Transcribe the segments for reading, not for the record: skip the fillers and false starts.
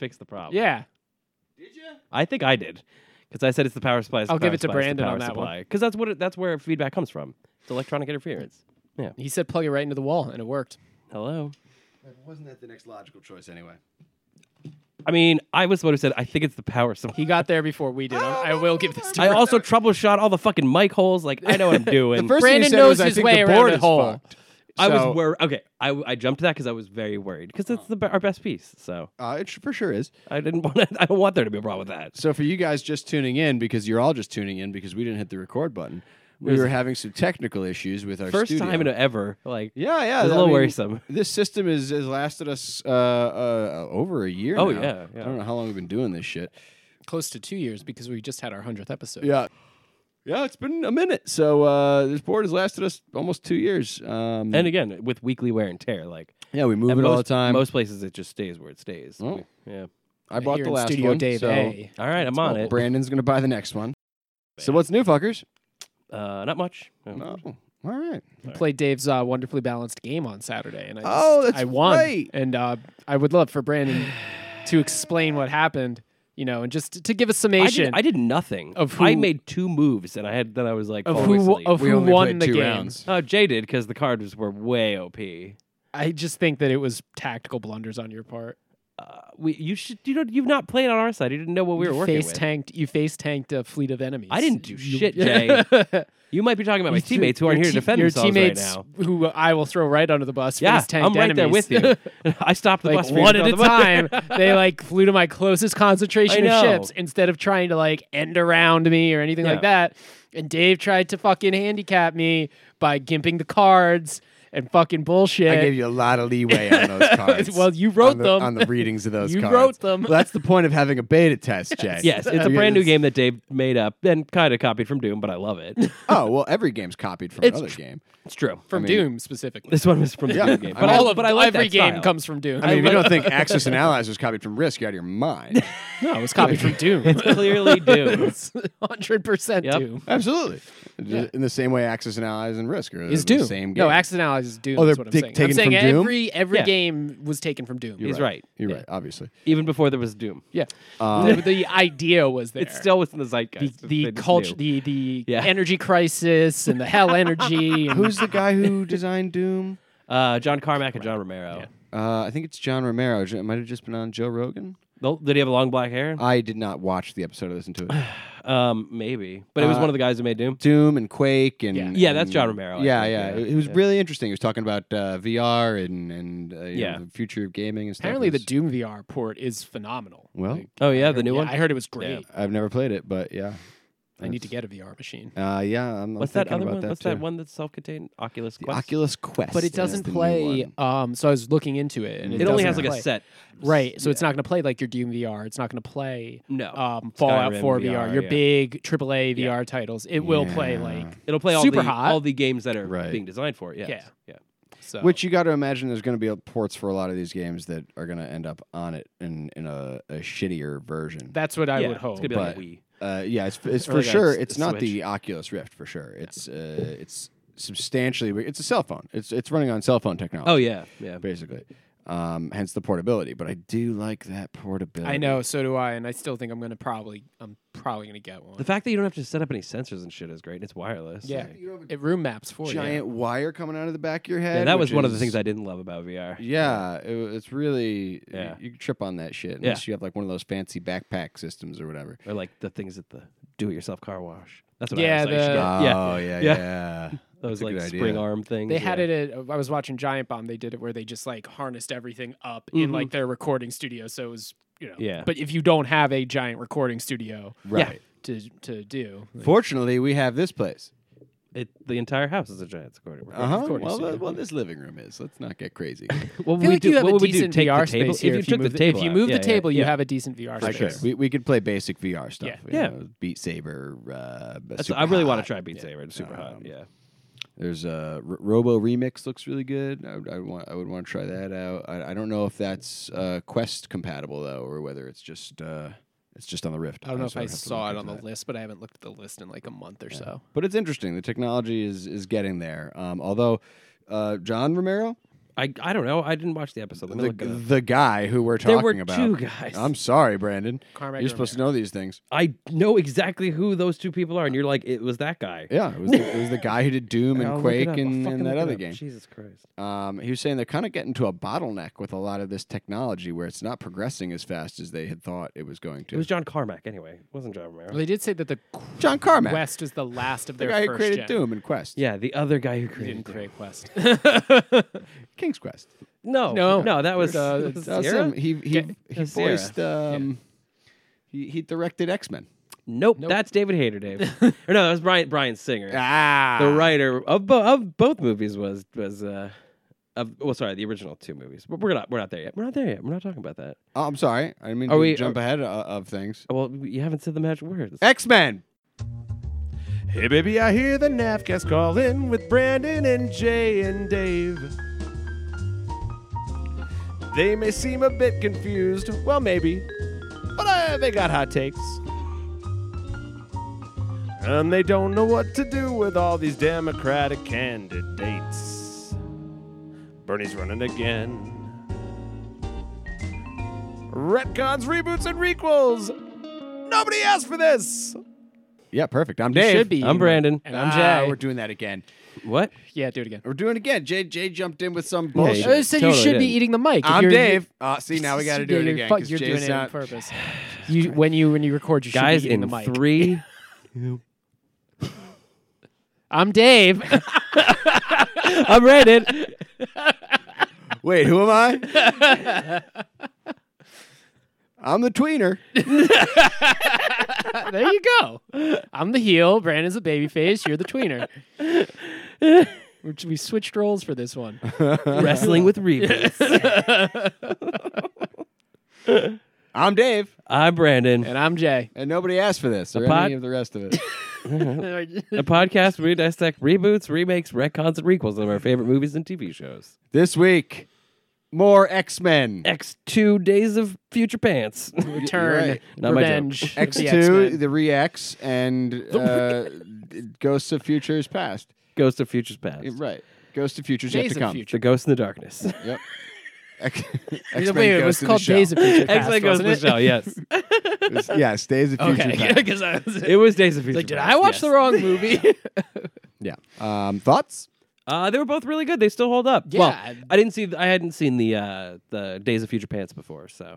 fix the problem. Yeah. Did you? I think I did. Because I said it's the power supply. I'll give it to Brandon on that one. Because that's where feedback comes from. It's electronic interference. Yeah. He said plug it right into the wall, and it worked. Hello. Wasn't that the next logical choice anyway? I mean, I was the one who said I think it's the power supply. He got there before we did. I will give this to I Brandon. also troubleshot all the fucking mic holes. Like I know what I'm doing. The first Brandon thing you said was, knows I his think way the around board a is hole. fucked. I was So- worried. Okay, I jumped to that because I was very worried because it's our best piece. So It for sure is. I didn't want. I don't want there to be a problem with that. So for you guys just tuning in, because you're all just tuning in because we didn't hit the record button, we were having some technical issues with our First studio. time in ever. Like Yeah. it was a little worrisome. This system has lasted us over a year Oh, now. yeah. I don't know how long we've been doing this shit. Close to 2 years because we just had our 100th episode. Yeah. Yeah, it's been a minute. So this board has lasted us almost 2 years. And again, with weekly wear and tear, like yeah, we move at it all the most- time. Most places it just stays where it stays. Oh. Yeah. I bought Here the in last Studio one. Dave so A. All right, I'm on it. Brandon's going to buy the next one. So what's new, fuckers? Not much. Oh, all right. We played Dave's wonderfully balanced game on Saturday, and That's I won. right. And I would love for Brandon to explain what happened, and just to give a summation I did nothing. Of who- I made 2 moves, and I was like, of falling asleep. We only won played the 2 game. rounds. Jay did because the cards were way OP. I just think that it was tactical blunders on your part. You've not played on our side. You didn't know what we were working with. You face tanked a fleet of enemies. I didn't do shit, Jay. You might be talking about my teammates who aren't here to defend your themselves teammates right now. who I will throw right under the bus. Yeah, face tanked I'm right there enemies. with you. I stopped the Like bus for you one to at a throw the time, bus. they flew to my closest concentration I of know. ships instead of trying to end around me or anything like that. And Dave tried to fucking handicap me by gimping the cards and fucking bullshit. I gave you a lot of leeway on those cards. Well, you wrote them. on the readings of those You cards. wrote them. Well, that's the point of having a beta test, Jay. Yes, it's a brand new game that Dave made up and kind of copied from Doom, but I love it. Oh well, every game's copied from another game. It's true. from Doom specifically. This one was from the Yeah, Doom game, I mean, but I like every that game style. comes from Doom. I mean, if you don't think Axis and Allies was copied from Risk, you're out of your mind. no, it was copied from Doom. It's clearly Doom. It's 100% Yep. Doom. Absolutely. Yeah. In the same way, Axis and Allies and Risk are Is the Doom. same game. No, Axis and Allies is Doom. Oh, they're is what I'm saying. taken I'm saying from Doom? every Yeah. game was taken from Doom. He's right. You're Yeah. right, obviously. Even before there was Doom. Yeah. The idea was there. It's still within the zeitgeist. the They just culture, knew. the Yeah. energy crisis and the hell energy. and- Who's the guy who designed Doom? John Carmack and John Romero. Yeah. I think it's John Romero. It might have just been on Joe Rogan. Did he have long black hair? I did not watch the episode or listen to it. Maybe. But it was one of the guys who made Doom. Doom and Quake and Yeah, that's John Romero, I Yeah, think, yeah. yeah. It was Yeah. really interesting. He was talking about VR and Yeah. the future of gaming and stuff. Apparently, It the was- Doom VR port is phenomenal. Well, Oh, yeah, I the heard- new one? I heard it was great. I've never played it, but yeah. I need to get a VR machine. Yeah, I'm What's that thinking other about one? That What's too. that one that's self-contained? Oculus The Quest? Oculus Quest. But it is doesn't the new play. one. So I was looking into it, and It only has doesn't like a play. set. Right, so it's not going to play like your Doom VR. It's not going to play No. Fallout Skyrim 4 VR, your yeah. big AAA VR titles. It will play Yeah. like It'll play super hot. all the games that are Right. being designed for it. Yes. Yeah. Yeah. so. Which you got to imagine there's going to be ports for a lot of these games that are going to end up on it in a shittier version. That's what I Yeah, would hope. It's gonna be like a but- Wii. Yeah, it's Or for like sure. a It's not Switch. the Oculus Rift for sure. It's substantially. It's a cell phone. It's running on cell phone technology. Oh yeah, yeah. basically. Hence the portability. But I do like that portability. I know, so do I, and I still think I'm probably gonna get one. The fact that you don't have to set up any sensors and shit is great. It's wireless. Yeah, Like- it room maps for Giant wire coming out of the back of your head. yeah, that was which one of the is- things I didn't love about VR. Yeah, it's really. Yeah. You can trip on that shit Yeah. unless you have like one of those fancy backpack systems or whatever. Or like the things at the do-it-yourself car wash. That's what Yeah, I was like, you should the- get. Oh yeah, Yeah. yeah. Those That's a like good spring idea. arm things. They had yeah. it at. I was watching Giant Bomb. They did it where they just harnessed everything up in Mhm. their recording studio. So it was Yeah. But if you don't have a giant recording studio Right. to do, Fortunately, we have this place. The entire house is a giant recording. recording Well, studio. this living room is. Let's not get crazy. What I feel like you have what a would we do? decent Take VR the table? space here. If you took move the table, if you out. move Yeah, the table, yeah, you yeah. have a decent VR Okay. space. We could play basic VR stuff. Yeah. you Yeah. know, Beat Saber. I really want to try Beat Beat Saber. It's super hot. Yeah. There's a Robo Remix looks really good. I would want to try that out. I don't know if that's Quest compatible though, or whether it's just on the Rift. I don't know if so I I'd have to saw look it on into the that. list, but I haven't looked at the list in like a month or so. But it's interesting. The technology is getting there. Although John Romero, I don't know. I didn't watch the episode. Let me look it up. The guy who we're There talking were about. 2 guys. I'm sorry, Brandon. Carmack You're supposed to know these things. I know exactly who those 2 people are, and you're like, it was that guy. Yeah, it was the guy who did Doom I'll and look it Quake up. I'll and fucking that look it other up. game. Jesus Christ. He was saying they're kind of getting to a bottleneck with a lot of this technology where it's not progressing as fast as they had thought it was going to. It was John Carmack, anyway. It wasn't John Romero. Well, they did say that the John Carmack, Quest is the last of the their guy who first created gen. Doom and Quest. Yeah, the other guy who He created didn't it. create Quest. King's Quest. No, No. that was That was Sierra? him. He That's Sierra. voiced. He directed X-Men. Nope, that's David Hayter, Dave. Or no, that was Brian Singer. Ah, The writer of both movies was the original 2 movies. But we're not there yet. We're not there yet. We're not talking about that. Oh, I'm sorry. I didn't mean Are to we- jump ahead of things. Well, you haven't said the magic words. X-Men. Hey baby, I hear the Navcast calling with Brandon and Jay and Dave. They may seem a bit confused, well maybe, but they got hot takes. And they don't know what to do with all these Democratic candidates. Bernie's running again. Retcons, reboots, and requels. Nobody asked for this. Yeah, perfect. I'm You Dave. should be. I'm Brandon. And I'm Jay. We're doing that again. What? Yeah, do it again. We're doing it again. Jay jumped in with some Yeah, bullshit. you I said Totally you should be did. eating the mic. If I'm you're- Dave. See, now we got to do it again. 'cause You're Jay's doing it on not- purpose. When you record, you Guys, should be eating in the mic. 3. I'm Dave. I'm Brandon. Wait, who am I? I'm the tweener. There you go. I'm the heel. Brandon's the baby face. You're the tweener. We switched roles for this one. Wrestling with reboots. I'm Dave, I'm Brandon. And I'm Jay. and nobody asked for this or pod- any of the rest of it. A podcast where we dissect reboots, remakes, retcons, and requels of our favorite movies and TV shows. This week, more X-Men. X2 Days of Future Pants. Return. right. Not my joke. Revenge. of the X2, X-Men. the Re-X, and Ghosts of Futures Past. Ghost of Futures Past. Right. Ghosts of Futures Yet Days to of Come. Future. The Ghost in the Darkness. Yep. Wait, it was called Days of Future Past, X-Men Ghost in the wasn't it? Shell, yes. Yes, Days of Future Okay, Past. because I was It was Days of Future like, did Past, I watch yes. the wrong movie? Yeah. Thoughts? They were both really good. They still hold up. Yeah. Well, I hadn't seen the Days of Future Pants before, so.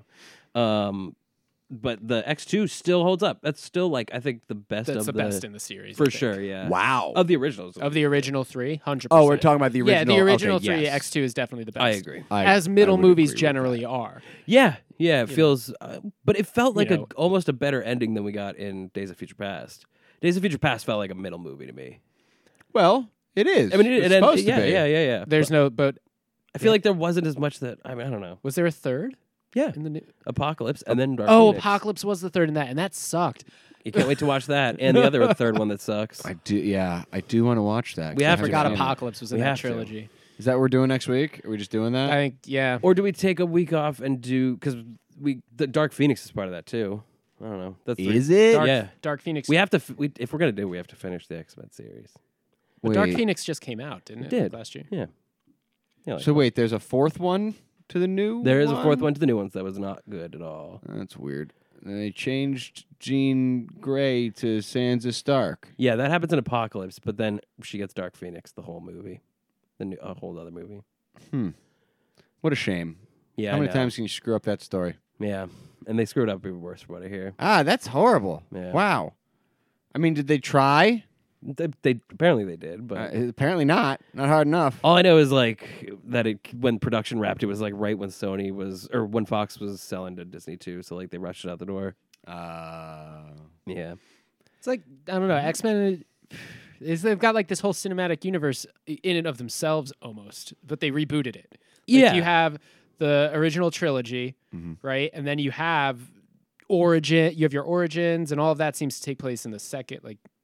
But the X2 still holds up. That's still I think the best That's of the best in the series. I for think. sure. Yeah. Wow. Of the originals. Of the original 3, 100%. Oh, we're talking about the original. Yeah, the original okay, 3, yes. X2 is definitely the best. I agree. As middle I would movies agree with generally that. are. Yeah, it feels, but it felt like You know. almost a better ending than we got in Days of Future Past. Days of Future Past felt like a middle movie to me. Well, it is. I mean, it's it supposed to be. yeah. There's but I feel like there wasn't as much that I don't know. was there a third? Yeah, In the new? Apocalypse and then Dark Oh, Phoenix. Apocalypse was the third in that, and that sucked. You can't wait to watch that and the other third one that sucks. I do. Yeah, I do want to watch that. 'cause We I have I to forgot haven't seen it. Apocalypse was in We that have to. trilogy. Is that what we're doing next week? Are we just doing that? I think, yeah. Or do we take a week off and do because the Dark Phoenix is part of that too? I don't know. That's Is it? Yeah. Dark Phoenix. We have to. If we're gonna do, we have to finish the X-Men series. But Dark Wait. Phoenix just came out, didn't it? It did. Last year. Yeah. Yeah. So wait, there's a fourth one to the new. there is a fourth one to the new ones that was not good at all. That's weird. And they changed Jean Grey to Sansa Stark. Yeah, that happens in Apocalypse, but then she gets Dark Phoenix the whole movie, a whole other movie. What a shame. Yeah. How I many know. times can you screw up that story? Yeah, and they screwed up even worse, from what I hear. That's horrible. Yeah. Wow. I mean, did they try? They apparently they did, but Apparently not. Not hard enough. all I know is that when production wrapped, it was right when Sony was or when Fox was selling to Disney too. So they rushed it out the door. Yeah, It's like, I don't know, X-Men, they've got this whole cinematic universe in and of themselves almost, but they rebooted it. Yeah. You have the original trilogy, right? And then you have your origins, and all of that seems to take place in the second,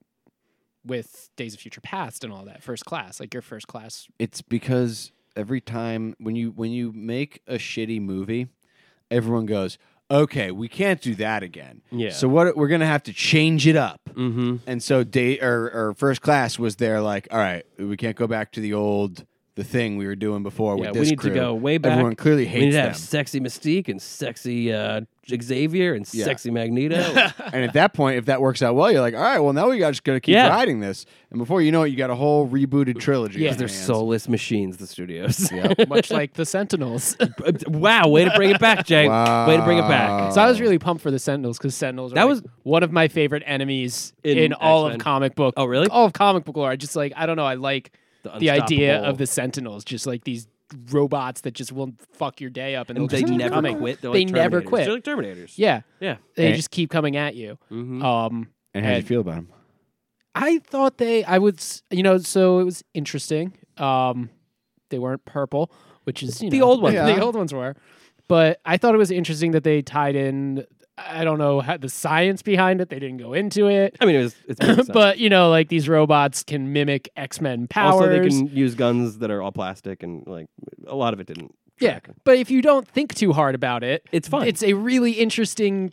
with Days of Future Past and all that, First Class, your First Class. It's because every time when you make a shitty movie, everyone goes, "Okay, we can't do that again." Yeah. So we're gonna have to change it up. mm-hmm. And so First Class was there, all right, we can't go back to the the thing we were doing before Yeah, with we this need crew. to go way back. Everyone clearly We need hates to them. have sexy Mystique and sexy Xavier and Yeah. sexy Magneto. And at that point, if that works out well, you're like, all right, well, now we just got to keep Yeah. riding this. And before you know it, you got a whole rebooted trilogy. Yeah. on They're your hands. soulless machines, the studios. Yep. Much like the Sentinels. Wow, way to bring it back, Jay. Way to bring it back. Wow. So I was really pumped for the Sentinels because Sentinels are That like was- one of my favorite enemies In in all X-Men. of comic book. Oh, really? All of comic book lore. I just like, I don't know. I like the idea unstoppable- of the Sentinels, just like these robots that just will fuck your day up and And they'll they just keep never coming. quit. They're They like never Terminators. quit. They're like Terminators. Yeah, Yeah. they And- just keep coming at you. Mhm. And how do you feel about them? I thought I would, so it was interesting. They weren't purple, which is The old ones. Yeah. The old ones were, but I thought it was interesting that they tied in. I don't know the science behind it. They didn't go into it, I mean, it's makes sense. but like these robots can mimic X-Men powers. Also, they can use guns that are all plastic, and like a lot of it didn't. Yeah, track. but if you don't think too hard about it, It's fun. It's a really interesting,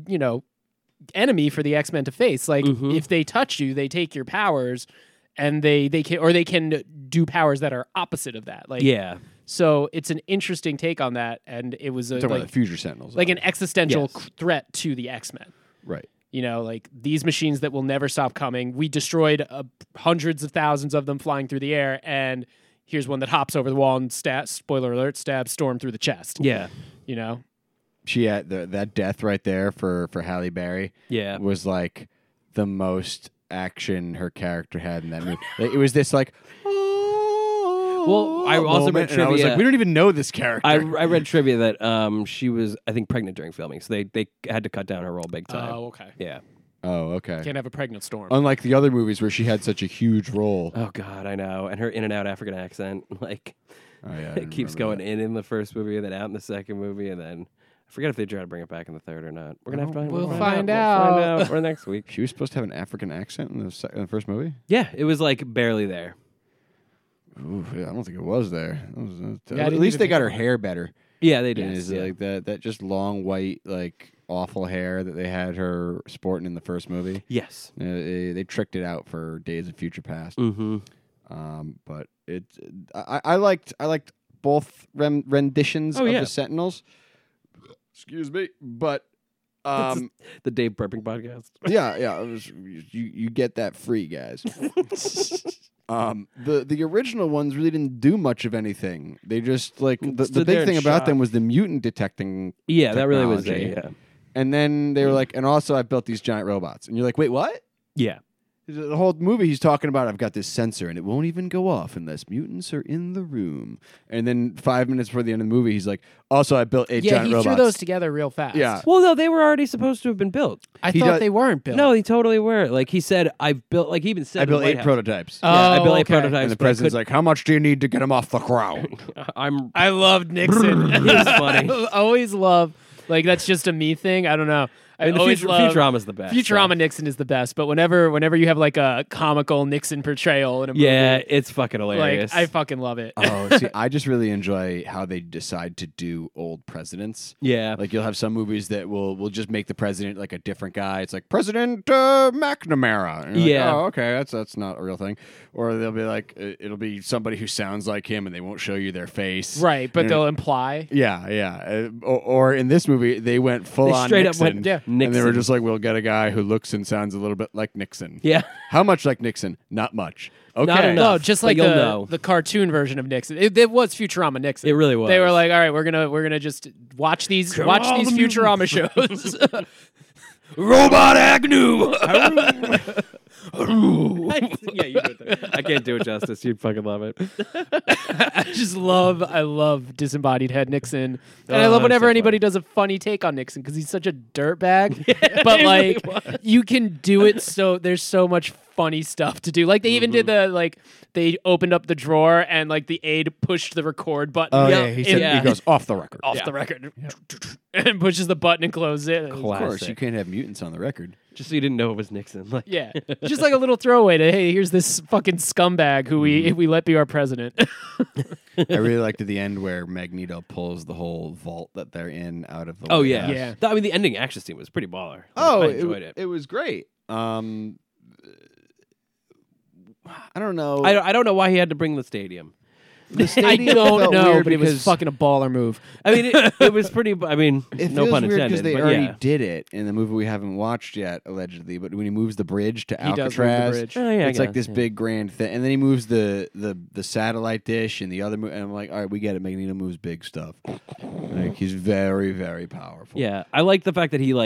enemy for the X-Men to face. Like Mhm. if they touch you, they take your powers, and they can do powers that are opposite of that. Like Yeah. so it's an interesting take on that, and it was a, Talking about like the Future Sentinels. like an existential Yes. threat to the X-Men. right. Like these machines that will never stop coming. We destroyed hundreds of thousands of them flying through the air, and here's one that hops over the wall and spoiler alert, stabs Storm through the chest. Yeah. She had that death right there for Halle Berry Yeah. was like the most action her character had in that movie. Like, it was this like, Well, I also read moment, and I was trivia- like, we don't even know this character. I read trivia that she was, I think, pregnant during filming, so they had to cut down her role big time. Oh, okay. Yeah. oh, okay. Can't have a pregnant Storm. Unlike the other movies where she had such a huge role. Oh God, I know. And her in and out African accent, like Oh, yeah, I it keeps remember going in the first movie and then out in the second movie, and then I forget if they try to bring it back in the third or not. We're gonna have to. We'll find find out. We'll find out. out for next week. She was supposed to have an African accent in the first movie. Yeah, it was like barely there. Ooh, yeah, I don't think it was there. Yeah, I At didn't least even they got think her hair better. Yeah, they did. And it's yeah. like that just long white like awful hair that they had her sporting in the first movie. Yes. They tricked it out for Days of Future Past. Mm-hmm. But I liked both renditions Oh, of yeah. the Sentinels. Excuse me, but The Dave Burping podcast. yeah, it was, you get that free, guys. The original ones really didn't do much of anything. They just like the Stood there big in thing about shock. them was the mutant detecting. Yeah, that really was Technology. there. And then they were like, and also I built these giant robots. And you're like, wait, what? Yeah. The whole movie he's talking about, I've got this sensor and it won't even go off unless mutants are in the room. And then 5 minutes before the end of the movie, he's like, also I built 8 yeah, giant he robots. threw those together real fast. Yeah. Well, no, they were already supposed to have been built. I He thought does- they weren't built. No, they totally were. Like he said, I've built. Like he even said, I in the built White 8 House. prototypes. Yeah, I built 8 okay. prototypes. And the but I president's couldn't- like, how much do you need to get them off the ground? I'm. I loved Nixon. He was funny. I always love, like, that's just a me thing. I don't know. I mean, the always Future, love, Futurama's the best. Futurama so. Nixon is the best, but whenever you have like a comical Nixon portrayal in a movie, Yeah, it's fucking hilarious. like I fucking love it. Oh, see, I just really enjoy how they decide to do old presidents. yeah. Like you'll have some movies that will just make the president like a different guy. It's like President McNamara. And you're like, Yeah. oh, okay, that's not a real thing. Or they'll be like, it'll be somebody who sounds like him, and they won't show you their face. Right, but And- they'll imply. Yeah. Or in this movie, they went full They on straight up Nixon, went, yeah, and they were Nixon. just like, we'll get a guy who looks and sounds a little bit like Nixon. Yeah. How much like Nixon? Not much. Okay. Not enough. No, just but like you'll the know. the cartoon version of Nixon. It was Futurama Nixon. It really was. They were like, all right, we're gonna just watch these Futurama shows. Robot Agnew. Yeah, you did that. I can't do it justice. You'd fucking love it. I love disembodied head Nixon, and I Oh, love that's whenever so anybody funny. does a funny take on Nixon because he's such a dirtbag. But like, you can do it so there's so much funny stuff to do. Like they even did they opened up the drawer and like the aide pushed the record button. Oh, Yeah, yeah. He in- said yeah. he goes off the record. off the record and pushes the button and closes it. Of course, Classic. you can't have mutants on the record. Just so you didn't know it was Nixon. Like, Yeah, just like a little throwaway to hey, here's this fucking scumbag who we let be our president. I really liked at the end where Magneto pulls the whole vault that they're in out of the. oh White yeah, House. Yeah. I mean, the ending action scene was pretty baller. Oh, I enjoyed it. It was great. I don't know. I don't know why he had to bring the stadium. The I stadium don't felt know, weird but it was because fucking a baller move. I mean, it was pretty. I mean, It no feels pun weird intended. they but already yeah. did it in the movie we haven't watched yet, allegedly. But when he moves the bridge to He does move the Alcatraz, bridge. Oh, yeah, I it's like guess, this yeah. big grand thing, and then he moves the satellite dish and the other. And I'm like, all right, we get it. Magneto moves big stuff. Like he's very, very powerful. Yeah, I like the fact that he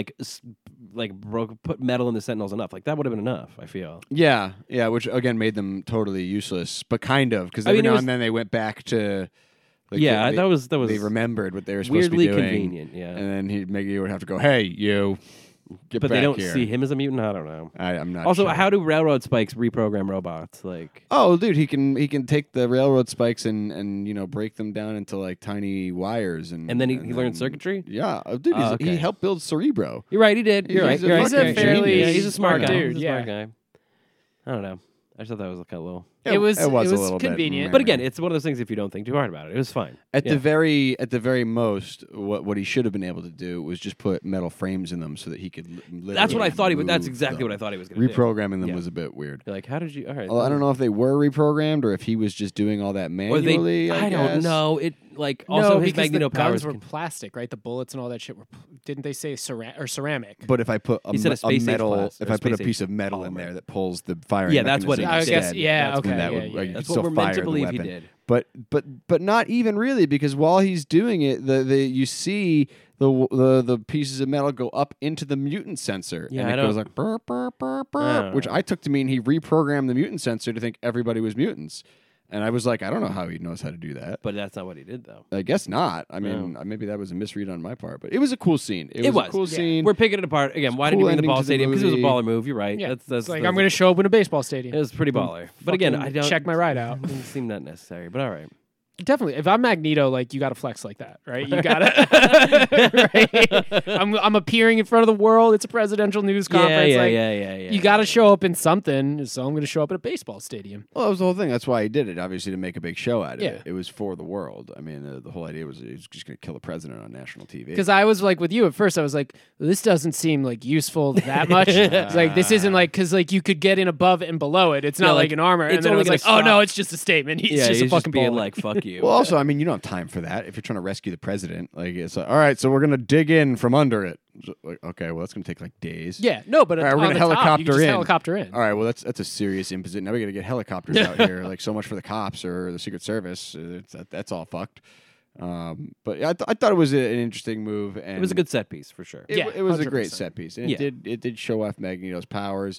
put metal in the Sentinels enough. Like that would have been enough. I feel. Yeah, which again made them totally useless, but kind of because I every mean, it now was- and then they went back to. Like, Yeah, they, that was They remembered what they were supposed to weirdly be doing, convenient. Yeah, and then Magneto would have to go, "Hey, you, get but back they don't here." see him as a mutant. I don't know. I'm not. Also, sure. how do railroad spikes reprogram robots? Like, Oh, dude, he can take the railroad spikes and break them down into like tiny wires and and then he learned circuitry. Yeah, dude, Oh, he okay. helped build Cerebro. You're right. He did. You're right. He's a You're right. fucking You're right. fairly Yeah, he's a smart guy. dude, He's a smart yeah. guy. I don't know. I just thought that was kind of a little. It was a little bit, convenient. But again, it's one of those things. If you don't think too hard about it, it was fine. At Yeah. the very most, what he should have been able to do was just put metal frames in them so that he could. That's what I thought he would. That's move exactly them. what I thought he was going to do. Reprogramming them Yeah. was a bit weird. You're like, how did you? All right. Well, I don't know if they were reprogrammed or if he was just doing all that Or manually. I don't guess. know. It like No, also his because Magneto the powers. guns were plastic, right? The bullets and all that shit were. Didn't they say ceramic? But if I put He said a space age metal, class, if or I put a space piece age of metal in polymer. there that pulls the firing, Yeah, that's what it mechanism did. I guess. instead, Yeah. that's when Okay. that would, yeah, like, yeah. you That's could what still we're meant fire to the believe he weapon. did. But not even really, because while he's doing it, you see the pieces of metal go up into the mutant sensor, Yeah, and I it goes don't- like burp, burp, burp, I burp, don't which know. I took to mean he reprogrammed the mutant sensor to think everybody was mutants, and I was like, I don't know how he knows how to do that. But that's not what he did, though. I guess not. I mean, maybe that was a misread on my part, but it was a cool scene. It was a cool Yeah. scene. We're picking it apart again. Why did cool he bring the ending ball to the stadium? Because it was a movie. baller move. You're right. Yeah. That's It's like I'm going to show up in a baseball stadium. It was pretty baller. But again, Fucking I don't check my ride out. It doesn't seem that necessary. But all right. Definitely. If I'm Magneto, like you got to flex like that, right? You got to. Right? I'm appearing in front of the world. It's a presidential news conference. Yeah. You got to show up in something. So I'm going to show up at a baseball stadium. Well, that was the whole thing. That's why he did it, obviously, to make a big show out of Yeah. it. It was for the world. I mean, the whole idea was he was just going to kill the president on national TV. Because I was like with you at first, I was like, this doesn't seem like useful that much. It's like this isn't like because like you could get in above it and below it. It's not Yeah, like like, an armor. it's And then I only was like, gonna oh no, stop- it's just a statement. He's Yeah, just he's a fucking being baller. like, fuck you. Well, also, I mean, you don't have time for that. If you're trying to rescue the president, like it's like, all right, so we're gonna dig in from under it. Like, okay, well, that's gonna take like days. Yeah, no, but All right, we're on gonna the top, you helicopter can just in. helicopter in. All right, well, that's a serious imposition. Now we got to get helicopters out here. Like so much for the cops or the Secret Service. That's all fucked. But I thought it was an interesting move, and it was a good set piece for sure. It, Yeah, it was a great 100%. set piece, and Yeah. it did show off Magneto's powers.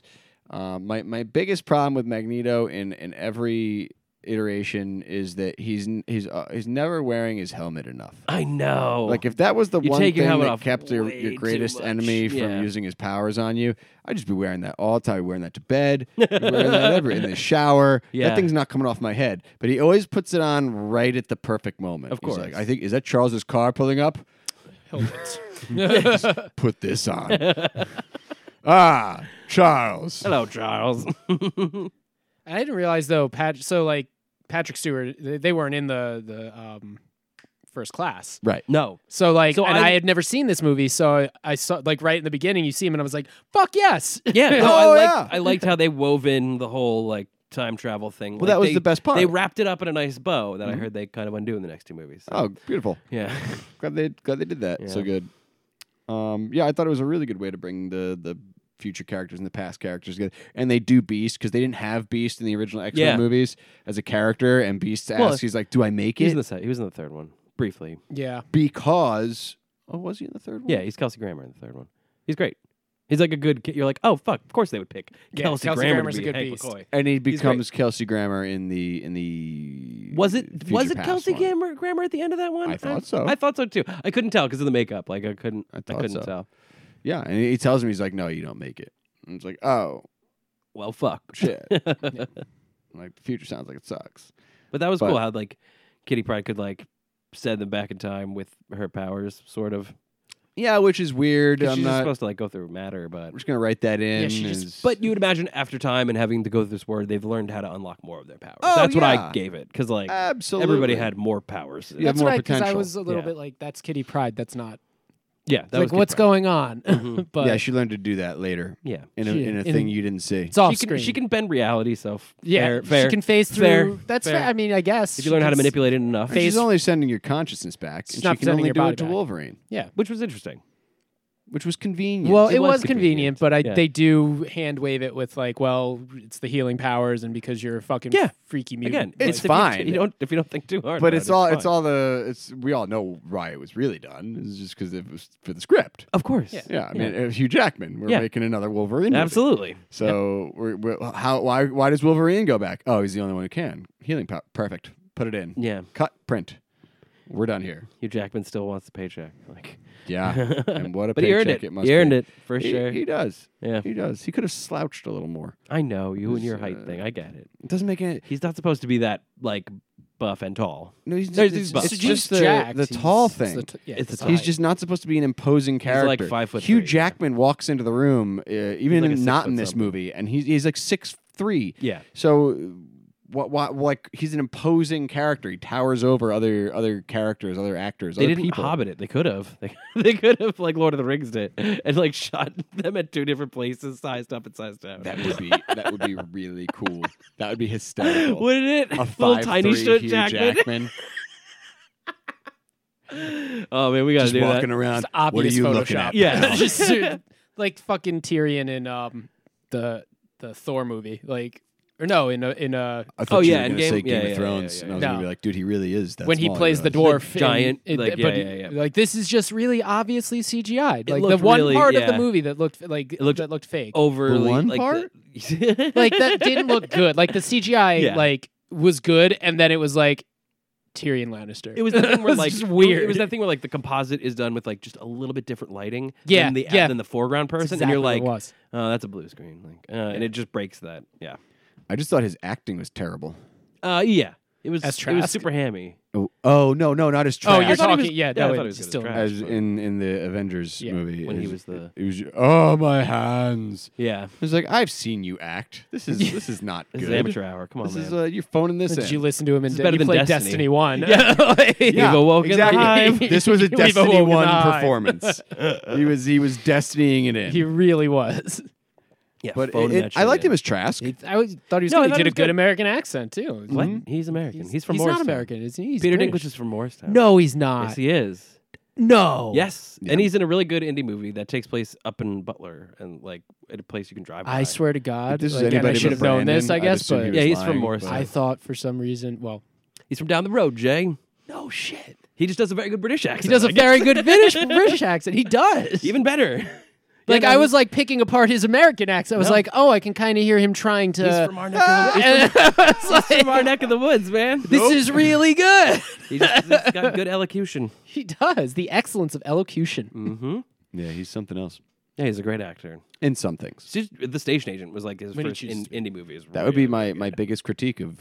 My biggest problem with Magneto in every iteration is that he's never wearing his helmet enough. I know. Like if that was the You one take your thing helmet that off kept your way greatest too much. enemy from Yeah. using his powers on you, I'd just be wearing that all the time. I'd be wearing that to bed, I'd be wearing that ever in the shower. Yeah. That thing's not coming off my head, but he always puts it on right at the perfect moment. Of He's course. like, I think is that Charles's car pulling up? Helmet. Put this on. Charles. Hello, Charles. I didn't realize though, Patrick Stewart, they weren't in the first class. Right. no. So like, So and I- I had never seen this movie, so I saw like right in the beginning, you see him, and I was like, "Fuck yes!" Yeah. No, Oh, yeah. I liked how they wove in the whole like time travel thing. Well, Like, that was they- the best part. They wrapped it up in a nice bow that I heard they kind of undo in the next two movies. So, Oh, beautiful. yeah. Glad they did that. So Yeah. good. Yeah, I thought it was a really good way to bring the future characters and the past characters together. And they do Beast because they didn't have Beast in the original X-Men Yeah. movies as a character. And Beast Well, asks, he's like, "Do I make He was, it?" in the he was in the third one briefly. Yeah, Because was he in the third one? Yeah, he's Kelsey Grammer in the third one. He's great. He's like a good kid. You're like, oh fuck, of course they would pick Yeah, Kelsey Kelsey Grammer Grammer's to a be good Hank beast. McCoy. And he He's becomes Kelsey Grammer in the Was it Future Past Kelsey one. Grammer at the end of that one? I thought so. I thought so too. I couldn't tell because of the makeup. Like I couldn't thought so. tell. Yeah, and he tells him, he's like, "No, you don't make it." And it's like, "Oh Well, fuck. shit!" Like the future sounds like it sucks. But that was But- cool how like Kitty Pryde could like send them back in time with her powers, sort of. Yeah, which is weird. 'Cause I'm she's just not. supposed to like go through matter, but I'm just gonna write that in. Yeah, she just- as- but you would imagine after time and having to go through this word, they've learned how to unlock more of their powers. Oh, That's what I yeah. gave it because like absolutely everybody had more powers. You have that's more right. Because I potential. was a little Yeah. bit like, "That's Kitty Pryde. That's not Yeah, that It's like, was good what's prep. going on? But Yeah, she learned to do that later Yeah. in She- a in- thing you didn't see. it's off She screen. can bend reality, so yeah, fair. she can phase through. Fair. That's Fair. fair. I mean, I guess If you learn how to she can manipulate it enough, And she's only sending your consciousness back, She's and not she can sending only your do body it to back. Wolverine, Yeah. which was interesting. which was convenient. Well, It it was was convenient, but Yeah. they do hand wave it with like, well, it's the healing powers, and because you're a fucking Yeah. freaky mutant. Again, It's if you- fine. if you don't think too hard. but about it's it, all fine. it's all the it's we all know why it was really done. It's just because it was for the script. Of course. Yeah, I mean Hugh Jackman. We're Yeah. making another Wolverine. movie. Absolutely. So why does Wolverine go back? Oh, he's the only one who can. Healing power. Perfect. Put it in. Yeah. Cut. Print. We're done here. Hugh Jackman still wants the paycheck. Like, Yeah. And what a but he earned paycheck it. must He earned be. it for sure. He does. Yeah. He does. He could have slouched a little more. I know you and your It's, height thing. I get it. It doesn't make any. He's not supposed to be that like buff and tall. No, he's There's it's, these buffs. it's He's just the jacked. tall He's- thing. yeah, It's it's the He's height. just not supposed to be an imposing character. like 5'3", Hugh yeah. Jackman walks into the room, even like a not 6 in foot this something. movie, and he's like 6'3". Yeah. So, what? Like he's an imposing character. He towers over other characters, other actors. They other didn't people. Hobbit it. They could have. They could have like Lord of the Rings did and like shot them at two different places, sized up and sized down. That would be really cool. That would be hysterical. Wouldn't it? A Little tiny 5'3" shit Hugh Jackman. Oh man, we gotta Just do walking that. around. It's obvious What are you Photoshop. looking at? Yeah. pal? just like fucking Tyrion in the Thor movie, like or no in a I thought Oh, you yeah, were in gonna say Game- Game yeah, of yeah, Thrones, yeah, and I was yeah. gonna be No. like, dude, he really is. That when he small, plays the realize. dwarf, The giant, in, like, but yeah. like this is just really obviously CGI'd. Like the looked one really- part of yeah. the movie that looked like looked that looked fake. Overly one like part? Like that didn't look good. Like the CGI Yeah. like was good, and then it was like Tyrion Lannister. It was the thing where It's like just weird. It was that thing where like the composite is done with like just a little bit different lighting Yeah, than the yeah. than the foreground That's person, exactly and you're what like, it was. oh, that's a blue screen, like, and it just breaks that. Yeah, I just thought his acting was terrible. yeah. It was As it was Trask? super hammy. Oh no, not as Oh, Trask. you're thought he was- talking. Yeah, yeah, I no, thought he it's was good as still Trask. as in the Avengers Yeah, movie when he It was the- It was oh my hands. Yeah, I was like, I've seen you act. This is not this good. is amateur hour. Come on, This man. is you're phoning this Did in. you listen to him? This And is better he than played Destiny. Destiny 1. Yeah. You've awoken the exactly. hive. This was a We've Destiny awoken the 1 hive. performance. He was destinying it in. He really was. Yeah, but phoning that I shit liked in. him as Trask. I thought he was No, I good. He thought did he a was good good. American accent too. What? He's American. He's from He's Morristown. not American, is he? He's Peter British. Dinklage is from Morristown. No, he's not. Yes, he is. No. Yes, Yeah. and he's in a really good indie movie that takes place up in Butler and like at a place you can drive. I by. swear to God. If this is like, and I anybody should but have known this, I Brandon, I'd guess, assume but he was Yeah, he's from lying, Morristown. but- I thought for some reason, well, He's from down the road, Jay. no shit. He just does a very good British accent. He does a I guess. very good British accent. He does. even better. Like Yeah, I no, was like picking apart his American accent. I was No. like, oh, I can kind of hear him trying to. He's from our neck of the, And I was he's from our like, neck of the woods, man. this is really good. He's got good elocution. He does the excellence of elocution. Mm-hmm. Yeah, he's something else. Yeah, he's a great actor. In some things. The Station Agent was like his When he first chooses to be. indie movie. That would be my biggest critique of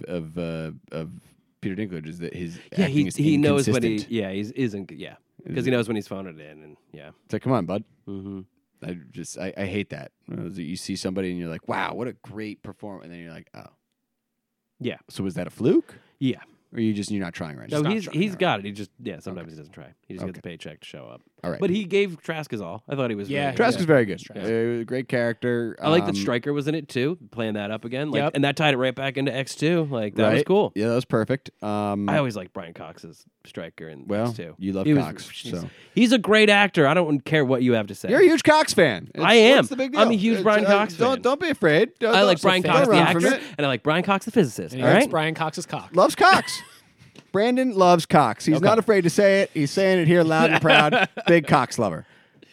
Peter Dinklage is that his Yeah, acting is he knows when he inconsistent. isn't because he knows when he's phoning it in and yeah. It's like, come on, bud. Mm-hmm. I hate that. You see somebody and you're like, wow, what a great performance, and then you're like, oh, Yeah. so was that a fluke? Yeah. Or you're not trying right now? No, not he's trying, he's right. got it. He just sometimes he doesn't try. He just gets Okay. the paycheck to show up. All right. But he gave Trask his all. I thought he was Yeah, really Trask good. is very good. Trask. Great character. I like that Stryker was in it too, playing that up again. Like, Yep. and that tied it right back into X2. Like that was Right? cool. Yeah, that was perfect. I always liked Brian Cox's Stryker in well, X2. you love He was- Cox, so He's a great actor. I don't care what you have to say. you're a huge Cox fan. I am. What's the big deal? I'm a huge Brian Cox fan. Don't be afraid. I like Brian Cox the run from actor, it. and I like Brian Cox the physicist. And All he likes right. Brian Cox's cock. Loves Cox. Brandon loves Cox. He's Okay. not afraid to say it. He's saying it here loud and proud. Big Cox lover.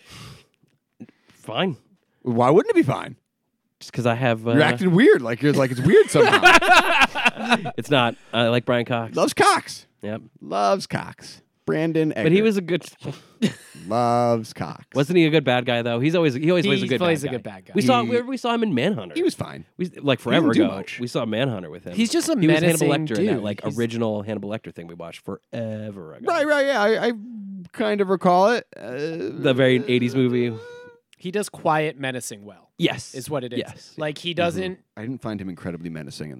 Fine. Why wouldn't it be fine? Just because I have. You're acting weird, like it's weird somehow. It's not. I like Brian Cox. Loves Cox. Yep. Loves Cox. Brandon Egger. But he was a good. loves Cox. Wasn't he a good bad guy though? He always plays a good plays bad a guy. good bad guy. We saw him in Manhunter. He was fine. like forever do ago. much. We saw Manhunter with him. He's just a he was Hannibal menacing Lecter in that dude. like He's- original Hannibal Lecter thing we watched forever ago. Right. Yeah, I kind of recall it. The very 80s movie. He does quiet menacing well. Yes. Is what it is. Yes. Like he doesn't. I didn't find him incredibly menacing in this.